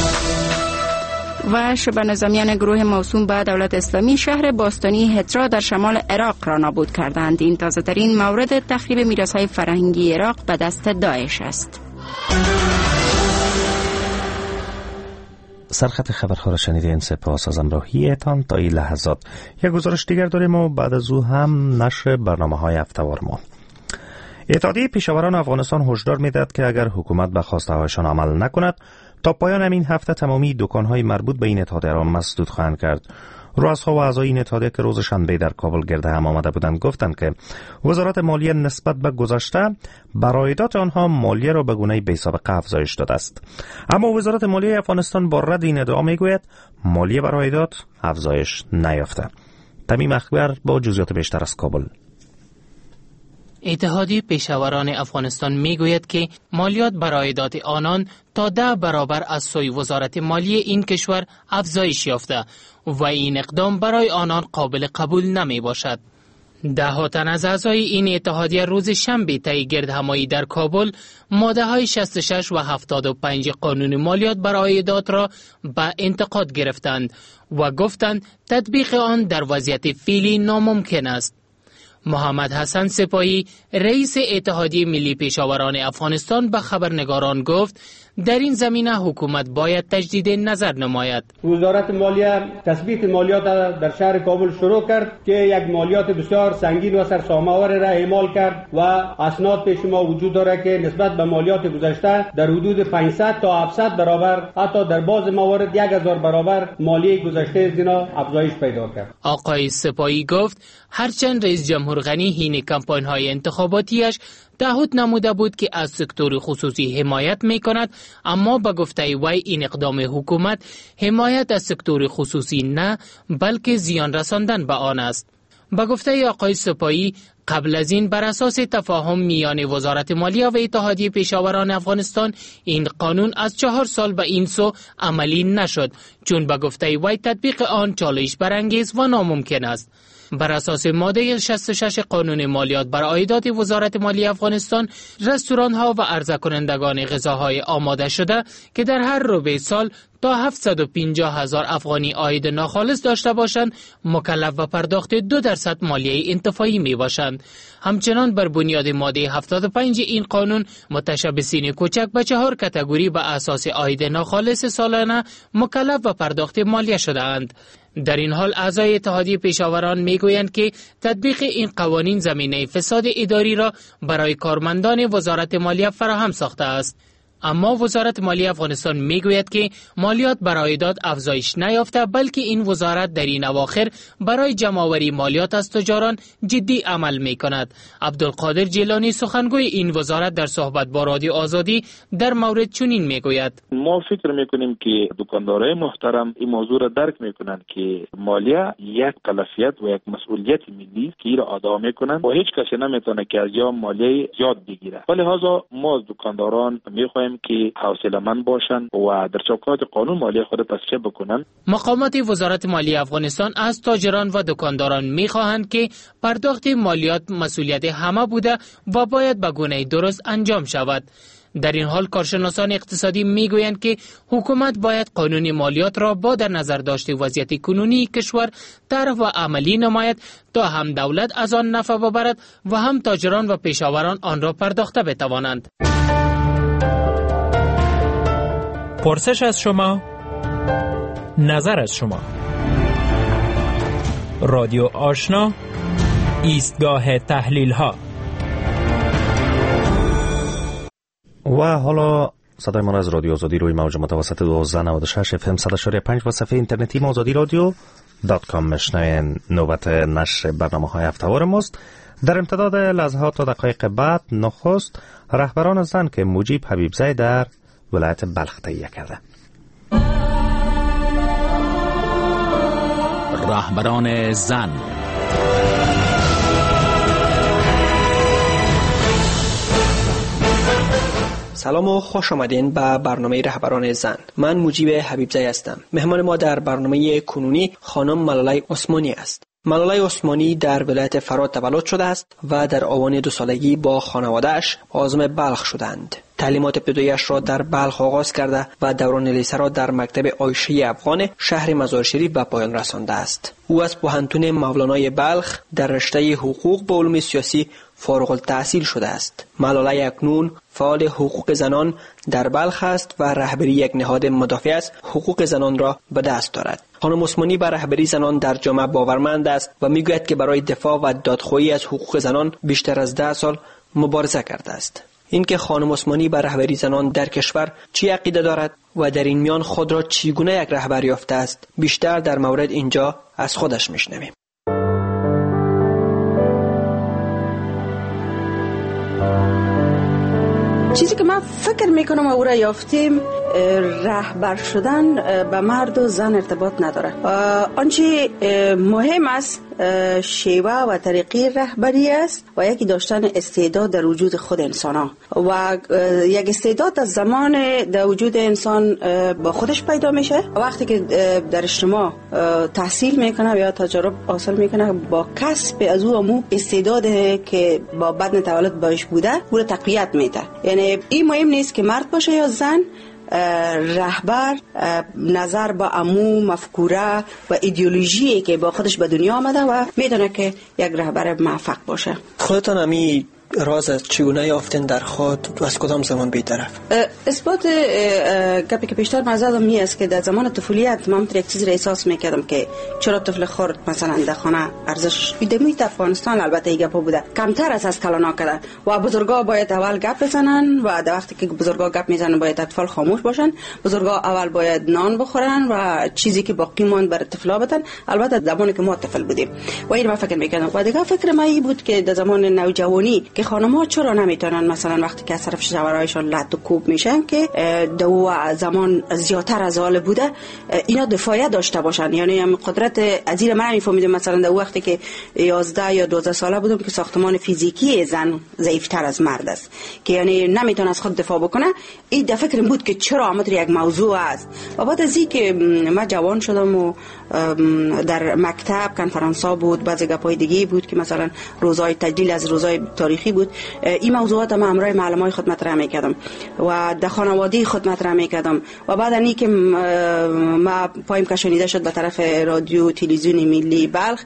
و شبه نظامیان گروه موسوم به دولت اسلامی شهر باستانی هترا در شمال عراق را نابود کردند. این تازه ترین مورد تخریب میراث‌های فرهنگی عراق به دست داعش است. سرخط خبرها را شنیدین. سپاس از همراهیتان تا این لحظات. یک گزارش دیگر داریم و بعد از او هم نشر برنامه‌های هفته‌وار ما. اتحادیه پیشاوران افغانستان هشدار می‌دهد که اگر حکومت به خواسته‌هایشان عمل نکند تا پایان همین هفته تمامی دکان‌های مربوط به این اتحادیه را مسدود خواهند کرد. رؤسا و اعضای این اتحادیه که روز شنبه در کابل گرد هم آمده بودند گفتند که وزارت مالیه نسبت به گذشته برآیدات آنها مالیه را به گونه‌ای بی‌سابقه افزایش داده است. اما وزارت مالیه افغانستان با رد این ادعا میگوید مالیه برآیدات افزایش نیافته. تمیم اخبار با جزئیات بیشتر از کابل. اتحادیه پیشاوران افغانستان میگوید که مالیات بر عایدات آنان تا ده برابر از سوی وزارت مالیه این کشور افزایش یافته و این اقدام برای آنان قابل قبول نمی باشد. ده ها تن از اعضای این اتحادیه روز شنبه طی گردهمایی در کابل ماده های شصت و شش و هفتاد و پنج قانون مالیات بر عایدات را به انتقاد گرفتند و گفتند تطبیق آن در وضعیت فعلی ناممکن است. محمد حسن سپاهی رئیس اتحادیه ملی پیشاوران افغانستان به خبرنگاران گفت در این زمینه حکومت باید تجدید نظر نماید. وزارت مالیه تثبیت مالیات در شهر کابل شروع کرد که یک مالیات بسیار سنگین و سرسام‌آور را اعمال کرد و اسناد پیش ما وجود دارد که نسبت به مالیات گذشته در حدود پانصد تا هفتصد برابر، حتی در بعض موارد یک هزار برابر مالیه گذشته زینا افزایش پیدا کرد. آقای سپاهی گفت هرچند رئیس جمهور غنی حین کمپاین‌های انتخاباتیش تعهد نموده بود که از سکتور خصوصی حمایت می‌کند، اما به گفته وی این اقدام حکومت حمایت از سکتور خصوصی نه بلکه زیان رساندن به آن است. به گفته آقای سپاهی قبل از این بر اساس تفاهم میان وزارت مالیه و اتحادیه پیشاوران افغانستان این قانون از چهار سال به این سو عملی نشد، چون به گفته وی تطبیق آن چالش برانگیز و ناممکن است. بر اساس ماده شصت و شش قانون مالیات بر عایدات وزارت مالیه افغانستان، رستوران ها و عرضه کنندگان غذاهای آماده شده که در هر ربع سال تا هفتصد و پنجاه هزار افغانی عاید ناخالص داشته باشند مکلف به پرداخت دو درصد مالیه انتفاعی می باشند. همچنان بر بنیاد ماده هفتاد و پنج این قانون متشبثین کوچک به چهار کاتگوری به اساس عاید ناخالص سالانه مکلف به پرداخت مالیه شده اند. در این حال اعضای اتحادیه پیشاوران میگویند که تطبیق این قوانین زمینه فساد اداری را برای کارمندان وزارت مالیه فراهم ساخته است. اما وزارت مالیه افغانستان میگوید که مالیات بر عایدات افزایش نیافته، بلکه این وزارت در این اواخر برای جمع‌آوری مالیات از تجاران جدی عمل میکند. عبدالقادر جیلانی سخنگوی این وزارت در صحبت با رادیو آزادی در مورد چنین میگوید: ما فکر میکنیم که دکاندارای محترم این موضوع را درک میکنند که مالیه یک کلفیت و یک مسئولیت ملی است که این را ادا میکنند و هیچ کسی نمیتونه که از جا مالیه زیاد بگیره. ولی لذا ما از دکانداران میخواهیم که حوصله‌مند باشند و در چوکات قانون مالیه خود تصحیح بکنند. مقامات وزارت مالیه افغانستان از تاجران و دکانداران میخواهند که پرداخت مالیات مسئولیت همه بوده و باید به گونه درست انجام شود. در این حال کارشناسان اقتصادی میگویند که حکومت باید قانون مالیات را با در نظر داشته وضعیت کنونی کشور طرح و عملی نماید تا هم دولت از آن نفع ببرد و هم تاجران و پیشاوران آن را پرداخته بتوانند. پرسش از شما، نظر از شما. رادیو آشنا، ایستگاه تحلیل ها. و حالا صدای ما از رادیو آزادی روی موج متوسط دوازده نود و شش اف ام صد و شش پنج و صفحه اینترنتی ما آزادی رادیو دات کام میشنوین. نوبت نشر برنامه های هفته‌وار ماست. در امتداد لحظات تا دقایق بعد نخست رهبران زن که مجیب حبیبزی در ولایت بلخ تهیه کرده. رهبران زن. سلام و خوش آمدین به برنامه رهبران زن. من مجیب حبیبزی هستم. مهمان ما در برنامه کنونی خانم ملالای عثمانی است. ملالای عثمانی در ولایت فرات تولد شده است و در آوان دو سالگی با خانواده‌اش عازم بلخ شدند. تعلیمات ابتدایی‌اش را در بلخ آغاز کرده و دوران لیسه را در مکتب عایشه افغان شهر مزار شریف به پایان رسانده است. او از پوهنتون مولانای بلخ در رشته حقوق به علوم سیاسی فارغ التحصیل شده است. ملالای اکنون فعال حقوق زنان در بلخ است و رهبری یک نهاد مدافع از حقوق زنان را به دست دارد. خانم عثمانی به رهبری زنان در جامعه باورمند است و میگوید که برای دفاع و دادخواهی از حقوق زنان بیشتر از ده سال مبارزه کرده است. اینکه خانم عثمانی به رهبری زنان در کشور چی عقیده دارد و در این میان خود را چگونه یک رهبر یافته است، بیشتر در مورد اینجا از خودش میشنویم. چیزی که من فکر میکنم او را یافتیم، رهبر شدن به مرد و زن ارتباط نداره. آنچه مهم است شیوه و طریقه رهبری است و یکی داشتن استعداد در وجود خود انسان ها و یک استعداد از زمان در وجود انسان با خودش پیدا میشه. وقتی که در اجتماع تحصیل میکنه یا تجارب حاصل میکنه، با کسب از او امو استعداد که با بدن تولد باش بوده او را تقویت میده. یعنی این مهم نیست که مرد باشه یا زن، رهبر نظر با امو مفکوره و ایدئولوژی که با خودش به دنیا آمده و میدونه که یک رهبر موفق باشه. خودتان همی راز از چگونه یافتین در خود و از کدام زمان بی‌طرف؟ اثبات گپی که بیشتر مزدم می است که در زمان طفولیت من یک چیز را احساس میکردم که چرا طفل خرد مثلا در خانه ارزش بدمیت افغانستان البته این گپ بوده کمتر از از کلانا کرده و بزرگا باید اول گپ بزنن و در وقتی که بزرگا گپ میزنن باید اطفال خاموش باشن. بزرگا اول باید نان بخورن و چیزی که باقی ماند برای طفلا بدن. البته زمانی که ما طفل بودیم و این ما فکر میکردم. و دیگه فکر ما این بود که در زمان نوجوانی که خانم‌ها چرا نمیتونن مثلا وقتی که از طرف شوهرایشان لط و کوب میشن که دو زمان زیادتر از حال بوده اینا دفاعیت داشته باشن. یعنی هم قدرت ازیر من میفهمیدم مثلا در وقتی که یازده یا دوازده ساله بودم که ساختمان فیزیکی زن ضعیف‌تر از مرد است که یعنی نمیتونه از خود دفاع بکنه. این در فکرم بود که چرا آمد یک موضوع است. و بعد از اینکه من جوان شدم و در مکتب کنفرانس‌ها بود، بعضی گپ‌های دیگه بود که مثلا روزهای تجلیل از روزهای تاریخی بود، این موضوعات ما همراه معلمای خود مطرح می‌کردم و در خانواده خود مطرح می‌کردم. و بعد از اینکه ما پایم کشانیده شد به طرف رادیو تلویزیون ملی بلخ،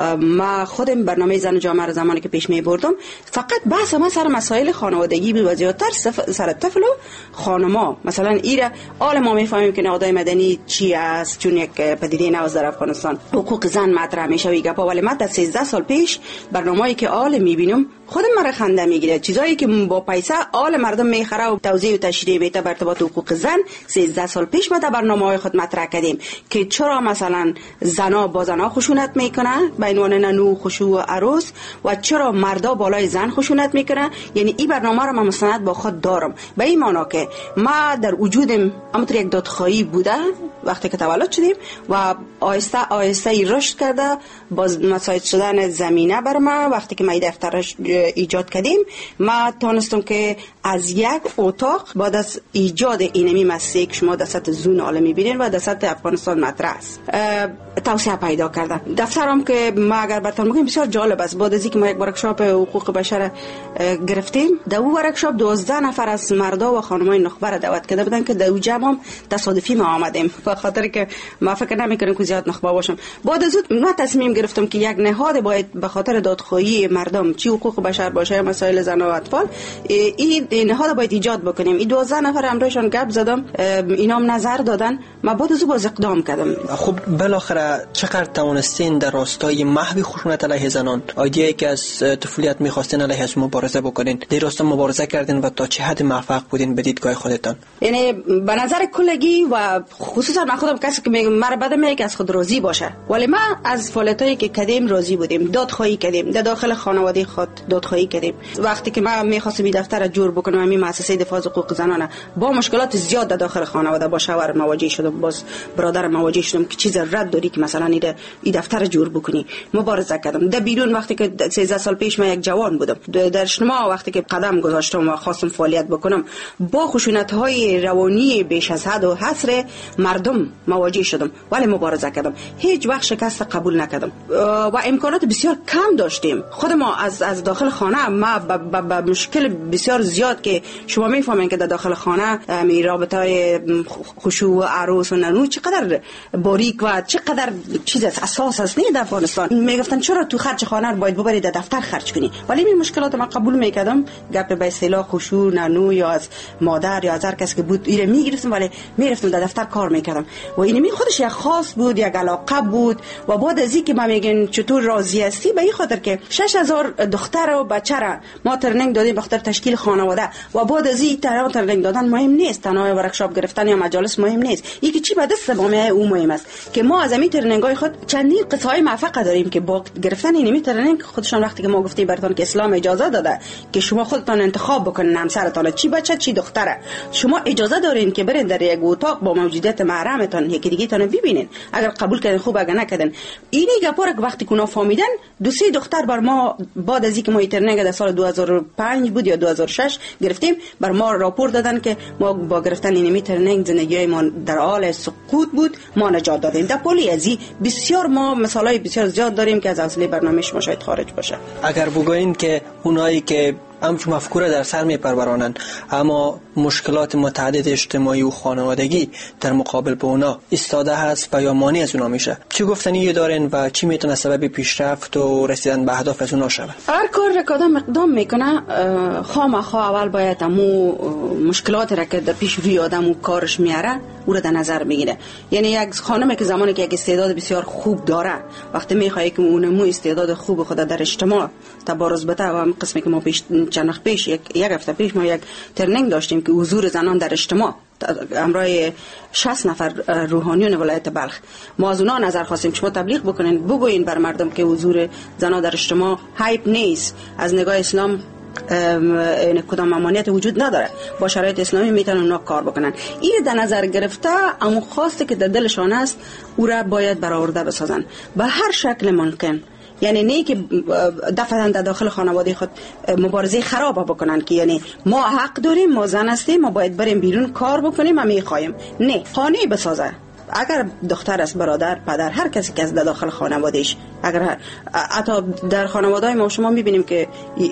ما خودم برنامه زن جامعه زمانی که پیش می‌بردم فقط بحث ما سر مسائل خانوادگی بود و زیادتر سر طفل و خانما. مثلا ایره آل ما می‌فهمیم که نهادهای مدنی چی است، چون یک پدیده نو در افغانستان حقوق زن مطرح میشه و گپا، ولی من تا سیزده سال پیش برنامه‌ای که آل میبینم خودم مرا خنده میگیره. چیزایی که با پیسه آل مردم میخره و توضیح و تشریح میده بر ارتباط حقوق زن سیزده سال پیش ما در برنامه‌های خود مطرح کردیم که چرا مثلا زنا با زنا خشونت میکنه به عنوان ننو خشوع و عروس و چرا مردا بالای زن خشونت میکنه. یعنی این برنامه رو من مستند با خود دارم به این معنا که ما در وجودم امر یک دادخواهی بوده وقتی که تولد شدیم و آهسته آهسته رشد کرده باز مساعد شدن زمینه بر ما. وقتی که ما دفترش ایجاد کردیم ما تونستم که از یک اتاق بعد از ایجاد اینمی مسیح که شما در سطح زون عالم میبینین و در سطح افغانستان مطرح است توسعه پیدا کردم. دفترم که ما اگر براتون بگم بسیار جالب است. بعد از اینکه ما یک ورکشاپ حقوق بشر گرفتیم در اون ورکشاپ دوازده نفر از مردا و خانمای نخبه را دعوت کرده بودن که در اون جمع هم تصادفی ما آمدیم به خاطر که ما فکر نمی‌کنیم که زیاد نخبه باشم. بعد از اون ما تصمیم گرفتم که یک نهاد باید به خاطر دادخواهی مردم چی حقوق بشر باشه مسائل زن و اطفال این نهاد باید ایجاد بکنیم. این دوازده نفر همراهشان گپ زدم اینا هم نظر دادن ما بعد از اون باز اقدام کردم. خب بالاخره چقدر توانستین در راستای محو خشونت علیه زنان ایده که از طفولیت می‌خواستین علیه از مبارزه بکنین در راستا مبارزه کردین و تا چه حد موفق بودین به دیدگاه خودتان؟ یعنی به نظر کلگی و خصوصا من خودم کسی که میگم مرا بعد میگه از خود راضی باشه ولی ما از فعالیتایی که کردیم راضی بودیم. دادخواهی کردیم در داخل خانواده خود دادخواهی کردیم. وقتی که ما می‌خواستم این دفتر را جور بکنم این مؤسسه دفاع از حقوق زنانه با مشکلات زیاد در داخل خانواده با شوهر مواجه شدم باز برادر مواجه شدم که چیز رد داری که مثلا این دفتر جور بکنی. مبارزه کردم در بیرون. وقتی که سیزده سال پیش من یک جوان بودم در اجتماع وقتی که قدم گذاشتم و خواستم فعالیت بکنم با خشونت‌های روانی بیش از حد و حصر مردم مواجه شدم ولی مبارزه کردم. هیچ وقت شکست قبول نکردم و امکانات بسیار کم داشتیم. خود ما از از داخل خانه ما با مشکل بسیار زیاد که شما میفهمین که در داخل خانه می رابطه‌های خشوع و عروس و ننو چقدر باریک و چقدر چیز اساس است نه در افغانستان. میگفتن چرا تو خرج خانه رو باید ببری در دفتر خرج کنی ولی این مشکلات ما قبول میکردم. گپ به اصطلاح خشوع ننو یا از مادر یا از هر کس که بود ایره میگرفتم ولی میرفتم در دفتر کار میکردم و این می خودش یک خاص بود یک علاقه بود. و بعد از اینکه ما میگن چطور راضی هستی به این خاطر که شش هزار دختر و بچه را ما ترنینگ دادیم به خاطر تشکیل خانواده و بعد از این تنها ترنینگ دادن مهم نیست تنها ورکشاپ گرفتن یا مجالس مهم نیست. یکی چی به دست ما میاد اون مهم است که ما از همین ترنینگ‌های خود چندین قصه های موفق داریم که با گرفتن این ترنینگ خودشان وقتی که ما گفتیم براتون که اسلام اجازه داده که شما خودتان انتخاب بکنین همسرتان چی بچه چی دختره شما اجازه دارین که برین در یک اتاق با موجودیت محرمتان یکی دیگه تان ببینین اگر قبول کردین خوب اگر نکردین. این گپا رو وقتی کونا فهمیدن دو سه دختر بر ما بعد از اینکه ما ترنینگ در سال دو هزار و پنج بود یا دو هزار و شش گرفتیم بر ما راپور دادن که ما با گرفتن این ترنینگ زندگی ما در حال سقوط بود ما نجات دادیم. در پلی ازی بسیار ما مثالای بسیار زیاد داریم که از اصل برنامه شما شاید خارج باشه. اگر بگوین که اونایی که همچون مفکوره در سر میپرورانن اما مشکلات متعدد اجتماعی و خانوادگی در مقابل با اونا ایستاده هست و یا مانع از اونا میشه چی گفتنی دارین و چی میتونه سبب پیشرفت و رسیدن به اهداف از اونا شود؟ هر کار را کدام اقدام میکنه خامخا اول باید امو مشکلات را که در پیش روی آدم و کارش میاره او را در نظر میگیره. یعنی یک خانمی که زمانی که یک استعداد بسیار خوب داره وقتی میخواد که اون مو استعداد خوب خود در اجتماع تبارز بده و قسمی که ما پیش چند وقت پیش یک یک هفته پیش ما یک ترنینگ داشتیم که حضور زنان در اجتماع همراه شصت نفر روحانیون ولایت بلخ ما از اونا نظر خواستیم شما تبلیغ بکنین بگوین بر مردم که حضور زنان در اجتماع هایپ نیست از نگاه اسلام یعنی کدام ممانعت وجود نداره، با شرایط اسلامی میتونن اونا کار بکنن. این در نظر گرفته اما خواسته که در دلشان است او را باید برآورده بسازن به هر شکل ممکن. یعنی نه که دفعاً در داخل خانواده خود مبارزه خراب بکنن که یعنی ما حق داریم، ما زن هستیم، ما باید بریم بیرون کار بکنیم، ما میخوایم. نه، خانه بسازه. اگر دختر است، برادر، پدر، هر کسی که از داخل خانوادهش، اگر حتی در خانواده ما شما میبینیم که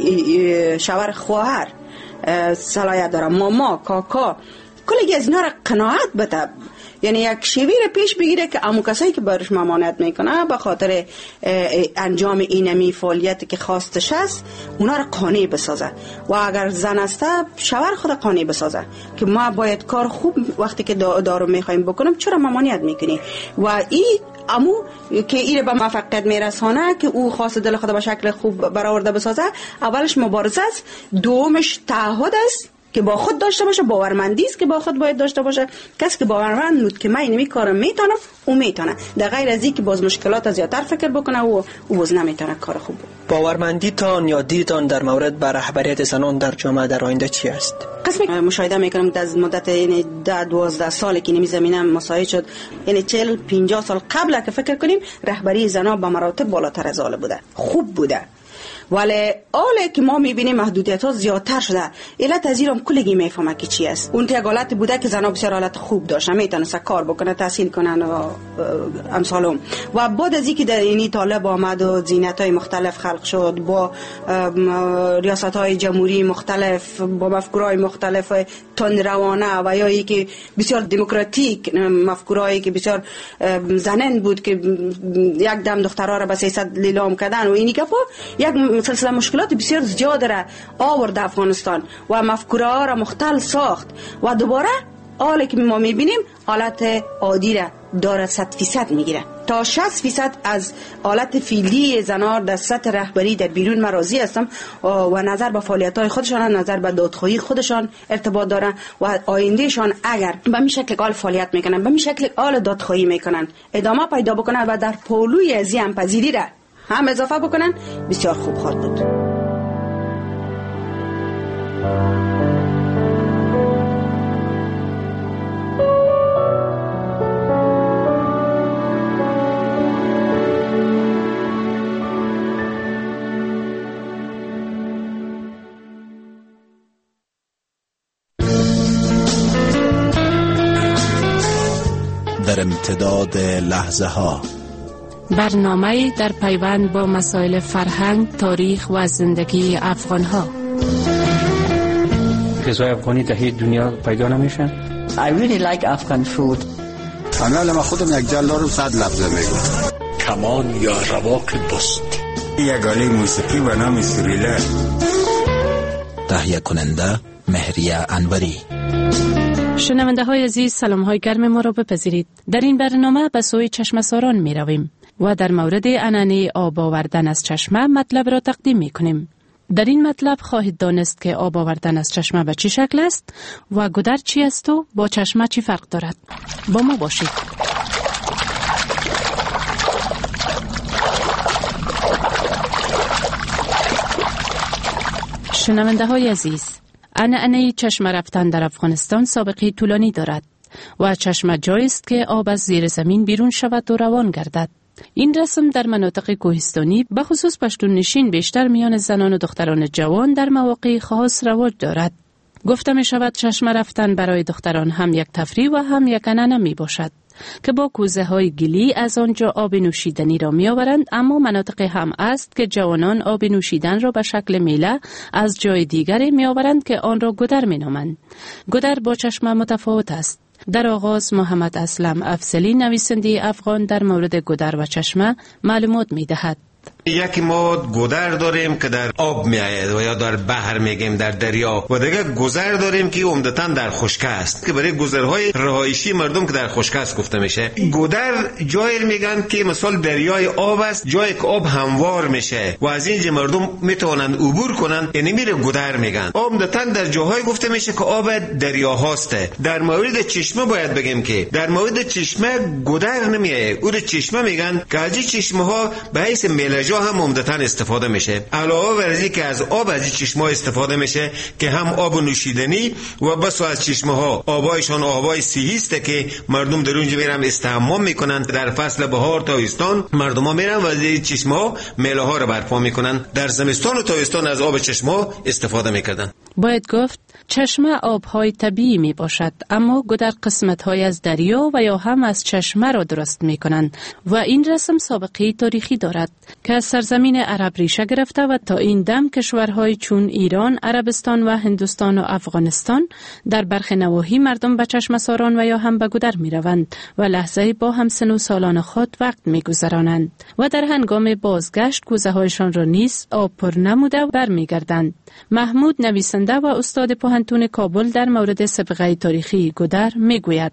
شوهر خواهر صلاحیت داره، ماما، کاکا، کلی از اینا را قناعت بده، یعنی یک شیوه پیش بگیره که امو کسایی که برش ممانعت میکنه به خاطر انجام اینمی فعالیتی که خواستش است اونا را قانع بسازه. و اگر زن است شوهر خود قانع بسازه که ما باید کار خوب وقتی که دارو میخوایم بکنم چرا ممانعت میکنی. و این امو که این به موفقیت میرسانه که او خواست دل خود به شکل خوب برآورده بسازه. اولش مبارزه است، دومش تعهد است که با خود داشته باشه، باورمندی است که با خود باید داشته باشه. کسی که باورمند بود که من اینمی کارم میتونم او میتونه، در غیر از این که باز مشکلات زیادتر فکر بکنه و او باز نمیتونه کار خوب. باورمندی تان یا دیدتان در مورد بر رهبریت زنان در جامعه در آینده چی است؟ قسمی مشاهده میکنم که از مدت یعنی ده دوازده سال که نمی زمینه مساعد شد، یعنی چهل پنجاه سال قبل که فکر کنیم رهبری زنان به مراتب بالاتر از آل بوده، خوب بوده. ولی آله که ما میبینیم محدودیت ها زیادتر شده. علت از ایرام کلگی میفهمه که چی است. اون یک حالت بوده که زنها بسیار حالت خوب داشتن، میتونست کار بکنه، تحصیل کنن و امثالهم. و بعد از اینکه در اینی طالب آمد و زینت های مختلف خلق شد، با ریاست های جمهوری مختلف، با مفکورهای مختلف تندروانه و یا ای که بسیار دموکراتیک، مفکورهایی که بسیار زنن بود که یک دم دخترها را به سیاست لیلام کردن و اینی که یک سلسله مشکلات بسیار زیاد را آورد افغانستان و مفکوره ها را مختل ساخت و دوباره حالی که ما میبینیم حالت عادی را داره صد فیصد میگیره. تا شصت فیصد از حالت فیلی زنار در سطح رهبری در بیرون مرازی هستم و نظر به فعالیت های خودشان، نظر به دادخواهی خودشان ارتباط دارن و آیندهشان اگر به می شکل حال فعالیت میکنن، به می شکل حال دادخواهی میکنن، ادامه پیدا بکنن و در پولوی از این پذیری را هم اضافه بکنن، بسیار خوب خواهد بود. در امتداد لحظه ها برنامه در پیوند با مسائل فرهنگ، تاریخ و زندگی افغان ها. غذای افغانی در هیچ دنیا پیدا نمیشن. I really like Afghan food. انا لما خودم یک جل دارم صد لفظه میگم. کمان یا رواق بست. یک آله موسیقی و نام سریله. تهیه کننده مهریه انوری. شنونده های عزیز، سلام های گرم ما را بپذیرید. در این برنامه به سوی چشمه ساران می رویم و در مورد عنعنه آب آوردن از چشمه مطلب را تقدیم می کنیم. در این مطلب خواهید دانست که آب آوردن از چشمه به چه شکل است و گودر چی است و با چشمه چی فرق دارد. با ما باشید. شنونده های عزیز، عنعنه چشمه رفتن در افغانستان سابقه طولانی دارد و چشمه جایی است که آب از زیر زمین بیرون شود و روان گردد. این رسم در مناطق کوهستانی به خصوص پشتون نشین بیشتر میان زنان و دختران جوان در مواقع خاص رواج دارد. گفته می شود چشمه رفتن برای دختران هم یک تفریح و هم یک عنعنه می باشد که با کوزه های گلی از آنجا آب نوشیدنی را می آورند، اما مناطق هم است که جوانان آب نوشیدن را به شکل میله از جای دیگری می آورند که آن را گودر می نامند. گودر با چشمه متفاوت است. در آغاز محمد اسلم افضلی نویسنده افغان در مورد گودر و چشمه معلومات می دهد. یکی ما گودر داریم که در آب می آید و یا در بحر میگیم در دریا، و دیگه گذر داریم که عمدتاً در خشک است که برای گذرهای رهایشی مردم که در خشک است گفته میشه. گودر جایی میگن که مثال دریای آب است، جایی که آب هموار میشه و از اینجا مردم میتونن عبور کنن، یعنی میره گودر میگن. عمدتاً در جاهای گفته میشه که آب دریا هاسته. در مورد چشمه باید بگیم که در مورد چشمه گودر نمیایه، او چشمه میگن که از چشمه ها به حیث میلجا اینجا هم عمدتاً استفاده میشه. علاوه بر اینکه از آب از این چشمه استفاده میشه که هم آب نوشیدنی و بس از چشمه ها آبایشان آبای سیهی است که مردم در اونجا میرن استحمام میکنن. در فصل بهار تابستان مردم ها میرن و از این چشمه ها میله ها رو برپا میکنن. در زمستان و تابستان از آب چشمه ها استفاده میکردن. باید گفت چشمه آبهای طبیعی می باشد، اما گودر قسمت‌های از دریا و یا هم از چشمه را درست می کنند و این رسم سابقه تاریخی دارد که از سرزمین عرب ریشه گرفته و تا این دم کشورهای چون ایران، عربستان و هندوستان و افغانستان در برخی نواحی مردم به چشمه ساران و یا هم به گودر می روند و لحظه با همسن و سالان خود وقت می گذرانند و در هنگام بازگشت کوزه هایشان را نیز آب پر نموده برمی گردند. محمود نویسنده و استاد پوهنتون کابل در مورد سابقه تاریخی گودر میگوید: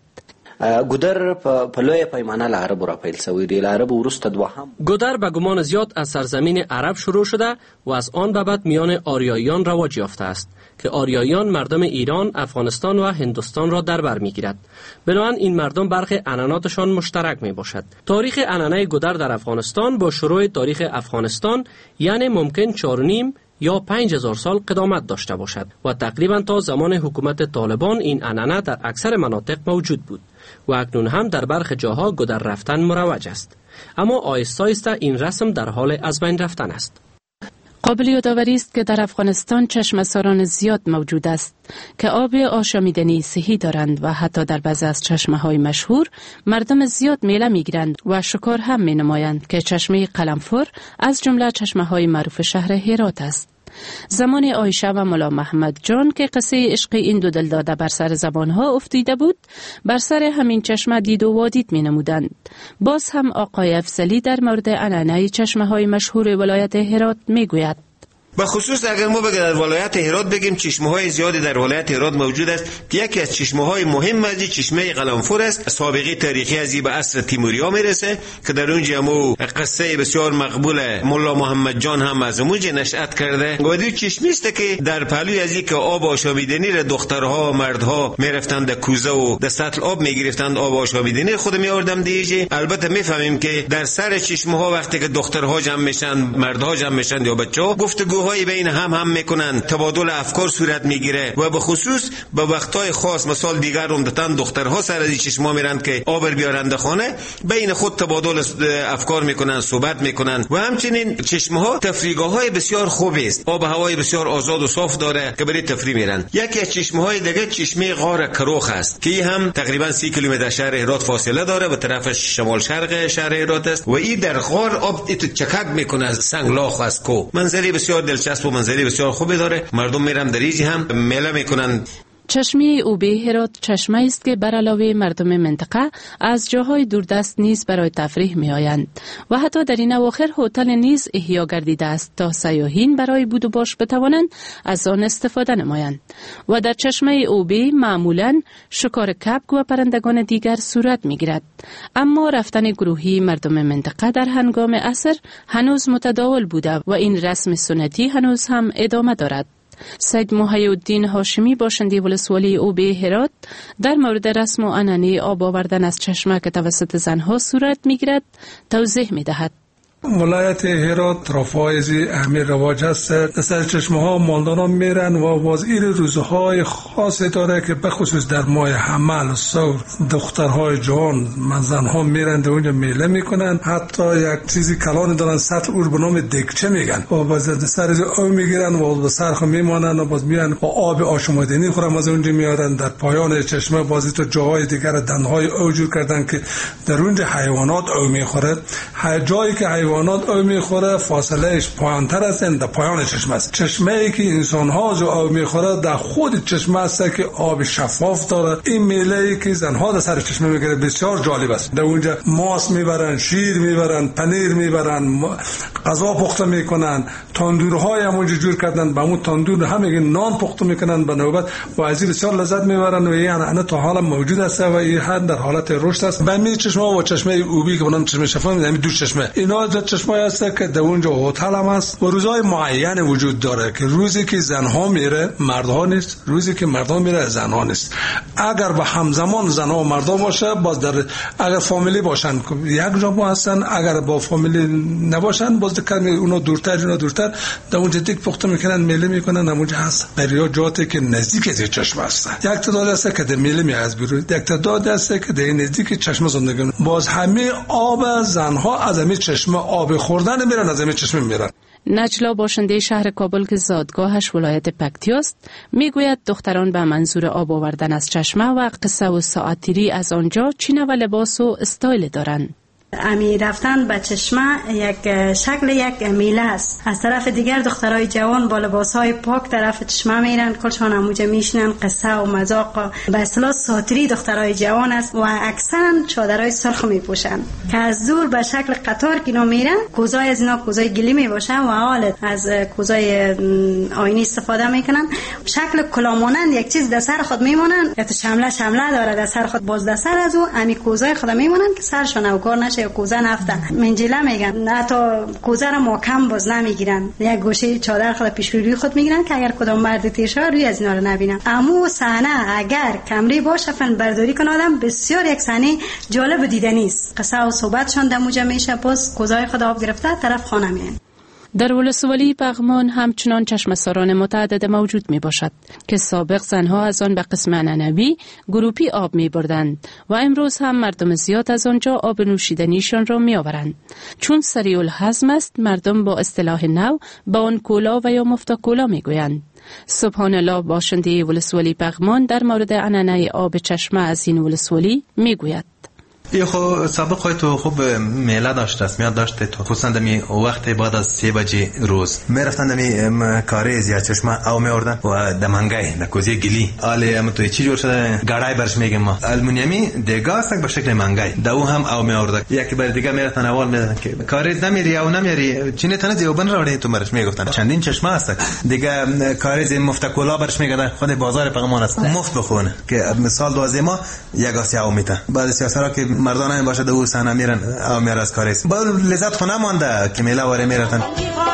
گودر په لویه پیمانه له عربو راپیل شوی دی. له عربو وروسته دوهم گودر به گمان زیاد از سرزمین عرب شروع شده و از آن به بعد میان آریاییان رواج یافته است که آریاییان مردم ایران، افغانستان و هندوستان را در بر میگیرد. بنابراین این مردم برخی عنعناتشان مشترک می باشد. تاریخ عنعنه گودر در افغانستان با شروع تاریخ افغانستان یعنی ممکن چهار و نیم یا پنج هزار سال قدامت داشته باشد و تقریبا تا زمان حکومت طالبان این عنعنه در اکثر مناطق موجود بود و اکنون هم در برخی جاها گودر رفتن مروج است، اما آهسته آهسته این رسم در حال از بین رفتن است. قابل یادآوری است که در افغانستان چشمه ساران زیاد موجود است که آب آشامیدنی صحی دارند و حتی در بعضی از چشمه های مشهور مردم زیاد میله میگیرند و شکار هم می نمایند که چشمه قلمفر از جمله چشمه های معروف شهر هرات است. زمان عایشه و مولا محمد جان که قصه عشق این دو دلداده بر سر زبانها افتیده بود، بر سر همین چشمه دید و وادید می نمودند. باز هم آقای افضلی در مورد عنعنه چشمه های مشهور ولایت هرات می گوید: به خصوص اگر ما بگیم در ولایت هرات بگیم چشمه های زیادی در ولایت هرات موجود است که یکی از چشمه های مهم از چشمه قلمفر است. سابقه تاریخی از این به عصر تیموریا میرسه که در اونجا مو قصه بسیار مقبول مولا محمد جان هم از اونجا نشأت کرده و دو چشمه است که در پهلوی از این که آب آشامیدنی را دخترها مردها میرفتند در کوزه و در سطل آب میگرفتند، آب آشامیدنی خود میآوردند دیجه. البته میفهمیم که در سر چشمه ها وقتی که دخترها جمع میشن، مردها جمع میشن یا بچه‌ها، گفتگو های بین هم هم میکنن، تبادل افکار صورت میگیره و به خصوص به وقتای خاص مثال دیگر عمدتاً دخترها سر از چشما میرن که آب بیارند خانه، بین خود تبادل افکار میکنن، صحبت میکنن و همچنین چشمه ها تفریحگاه های بسیار خوبی است، آب هوای بسیار آزاد و صاف داره که برای تفریح میرن. یکی از چشمه های دیگه چشمه غار کروخ است که هم تقریبا سی کیلومتر شهر هرات فاصله داره، به طرف شمال شرق شهر هرات است و این در غار آب چکک میکنه از سنگلاخ و از کو. منظری بسیار دلچسب و منظری بسیار خوبی داره. مردم میرن در اینجا هم میله میکنن. چشمه اوبه هرات چشمه است که بر علاوه مردم منطقه از جاهای دوردست نیز برای تفریح می آیند و حتی در این اواخر هتل نیز احیا گردیده است تا سیاحین برای بود و باش بتوانند از آن استفاده نمایند و در چشمه اوبه معمولا شکار کبک و پرندگان دیگر صورت می گیرد. اما رفتن گروهی مردم منطقه در هنگام عصر هنوز متداول بوده و این رسم سنتی هنوز هم ادامه دارد. سید محی الدین هاشمی باشنده ولسوالی اوبه هرات در مورد رسم و عنعنه آب آوردن از چشمه که توسط زنها صورت میگیرد توضیح میدهد. ولایت هرات رفایزی اهمی رواج است. سر چشمه ها ماندانان میرن و وازیر روزهای خاصی داره که بخصوص در ماه حمل سور دخترهای جوان منزنها میرن در اونجا میله میکنن. حتی یک چیزی کلانی دارن سطل اور به نام دکچه میگن و باز سر آب میگیرن و باز سرخ میمانن و باز میان با آب آشامیدنی خورم از اونجا میارن. در پایان چشمه بازی تو جاهای دیگر دندهای او جور کردن که در اونجا حیوانات او میخوره. جایی که حیوانات او میخوره فاصلهش پایانتر است، در پایان چشمه است. چشمه ای که انسان ها جو او میخوره در خود چشمه است که آب شفاف داره. این میله ای که زنها در سر چشمه میگیره بسیار جالب است. در اونجا ماست میبرن، شیر میبرن، پنیر میبرن، غذا پخته میکنن، تندورهای هم اونجا جور کردن، با اون تندور هم میگن نان پخته میکنن به نوبت و از این بسیار لذت میبرن و این انا تا حالا موجود است و این حد در حالت رشد است. به می چشمه و چشمه اوبی که اونم چشمه شفاف میگن دو چشمه اینا دوازده چشمه هست که در اونجا هتل هم است و روزهای معین وجود داره که روزی که زنها میره مردها نیست، روزی که مردها میره زنها نیست. اگر به همزمان زنها و مردها باشه باز در اگر فامیلی باشن یک جا با هستن، اگر با فامیلی نباشن باز کمی اونو دورتر اونو دورتر در اونجا دیگه پخته میکنن میله میکنن. اونجا هست بریا جاتی که نزدیک از چشمه هست. یک تعداد هست که در میله می از بیرون، یک تعداد هست که در نزدیک چشمه زندگی. باز همه آب زنها از همین چشمه آب خوردن میرن، از همین چشمه میرن. نجلا باشنده شهر کابل که زادگاهش ولایت پکتیاست میگوید دختران به منظور آب آوردن از چشمه و قصه و ساعتیری از آنجا چینه و لباس و استایل دارند. امی رفتن به چشمه یک شکل یک میله است. از طرف دیگر دخترای جوان با لباسهای پاک طرف چشمه میرن، کلشان همونجا میشنن، قصه و مذاق به اصطلاح ساتری دخترای جوان است و اکثرا چادرای سرخ میپوشن که از دور به شکل قطار که اینا میرن. کوزای از اینا کوزای گلی میباشن و حال از کوزای آینی استفاده میکنن. شکل کلامانند یک چیز در سر خود میمونن، یا تو شمله شمله داره در سر خود، باز در سر از او امی کوزای خود میمونن که سرشون او کار نشه. کوزه نفته منجله میگن، نه تا کوزه را محکم باز نمیگیرن، یک گوشه چادر خود پیش روی خود میگیرن که اگر کدام مرد تیرشه روی از اینا رو نبینن. اما صحنه اگر کمری باشه فن برداری کنه آدم بسیار یک صحنه جالب دیدنی است. قصه و صحبتشان دموجه میشه، باز کوزای خود آب گرفته طرف خانه میان. در ولسوالی پغمان همچنان چشمه‌ساران متعدد موجود می باشد که سابق زنها از آن به قسم عنعنوی گروپی آب می بردند و امروز هم مردم زیاد از آنجا آب نوشیدنیشان را می آورند. چون سریع الهضم است مردم با اصطلاح نو با آن کولا و یا مفتا کولا می گویند. سبحان الله باشنده ولسوالی پغمان در مورد عنعنه آب چشمه از این ولسوالی می گوید. یه خو سابق های تو خوب میله داشت، رسمیت داشته تو خصوصا دمی وقت بعد از سه بجه روز میرفتن دمی کاریز یا چشمه او میوردن و دمنگای در کوزی گلی آله ام تو چی جور شده گاڑای برش میگم ما المونیمی دیگه است به شکل منگای دو هم او میورد. یکی بر دیگه میرفتن اول میدن که کاریز نمیری او نمیری چینه تنه دیوبن راوړی تو برش میگفتن چندین چشمه است دیگه کاریز مفتکولا برش میگدن خود بازار پغمان است مفت بخونه که مثال دوازده ما یک آسیا او میته بعد سیاسرا که مردانه این باشه دو سنه میرن او میار از کاریست با لذت خونه مانده که میله واره میرتن.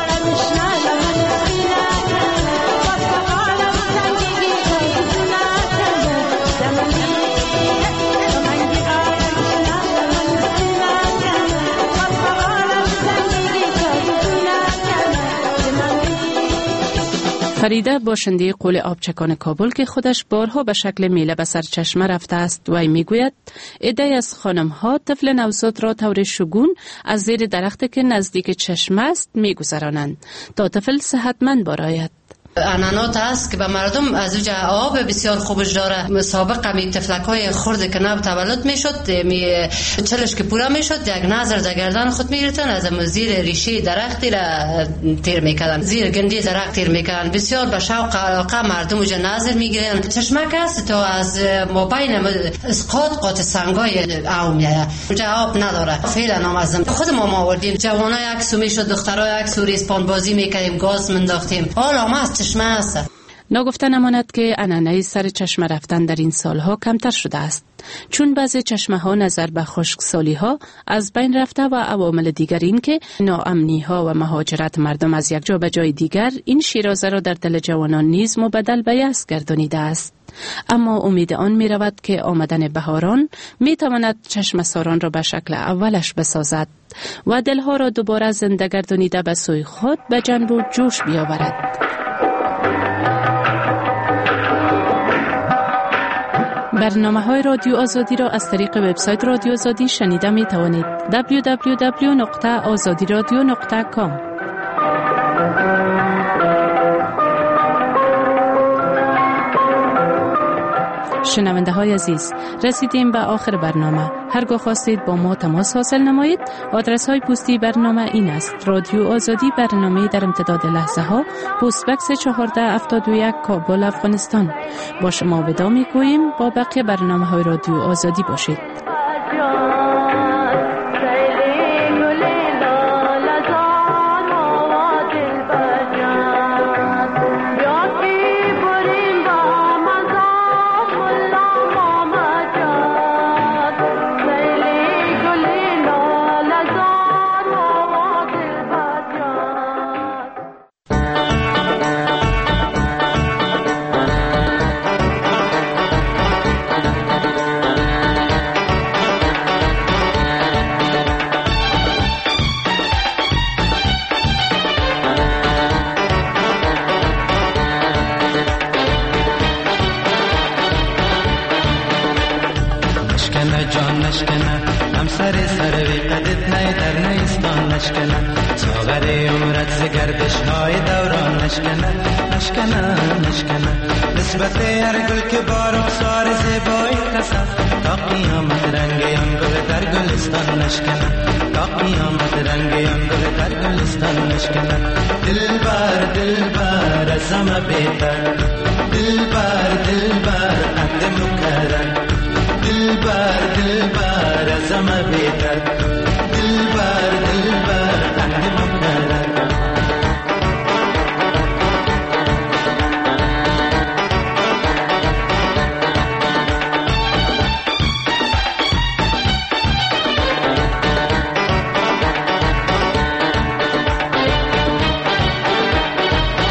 فریده باشنده قول آبچکان کابل که خودش بارها به شکل میله به سر چشمه رفته است و میگوید عده‌ای از خانم ها طفل نوزاد را طور شگون از زیر درخت که نزدیک چشمه است میگذرانند تا طفل صحتمند بارآید. عنعنات است که به مردم از اوج آب بسیار خوبش داره. سابق می تفلک‌های خرد که نب تولد میشد می چلش که پورا میشد یک نظر در گردن خود میگرفتن از زیر ریشه درختی را تیر میکردن زیر گندی درخت تیر میکردن. بسیار به شوق علاقه مردم اوج نظر میگیرن. چشمک است تا از مابین اسقاط قاط سنگای او میاد اونجا آب نداره فعلا نامزم. خود ما ما آوردیم جوانای عکسو میشد دخترای عکسو ریسپان بازی میکردیم گاز منداختیم. حالا ما چشمه است. نگفته نماند که عنعنه سر چشمه رفتن در این سالها کمتر شده است چون بعضی چشمه ها نظر به خشکسالی ها از بین رفته و عوامل دیگر این که ناامنی ها و مهاجرت مردم از یک جا به جای دیگر این شیرازه را در دل جوانان نیز مبدل به یأس گردانیده است. اما امید آن می رود که آمدن بهاران می تواند چشمه ساران را به شکل اولش بسازد و دلها را دوباره زنده گردانیده به سوی خود به جنب و جوش بیاورد. برنامه های رادیو آزادی را از طریق وبسایت رادیو آزادی شنیده می توانید. دبلیو دبلیو دبلیو نقطه آزادی رادیو نقطه کام. شنونده های عزیز، رسیدیم به آخر برنامه. هرگاه خواستید با ما تماس حاصل نمایید، آدرس های پستی برنامه این است: رادیو آزادی، برنامه در امتداد لحظه ها، پست بکس چهارده هفتاد و یک، کابل، افغانستان. با شما ودا می گوییم. با بقیه برنامه های رادیو آزادی باشید. نشکنه همسر سر وی قدت نی در نیستان نشکنه ساغر عمرت ز گردش های دوران نشکنه نشکنه نشکنه نسبت هر گل که با رخسار زیبای قسم تا قیامت رنگ آن گل در گلستان نشکنه تا قیامت رنگ آن گل در گلستان نشکنه دلبر دلبر از همه بهتر دلبر دلبر عهد مکرر دلبر دلبر از همه بهتر دلبر دلبر عهد مکرر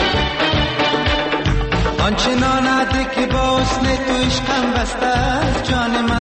آنچنان عده که با حسن تو عشقم بسته است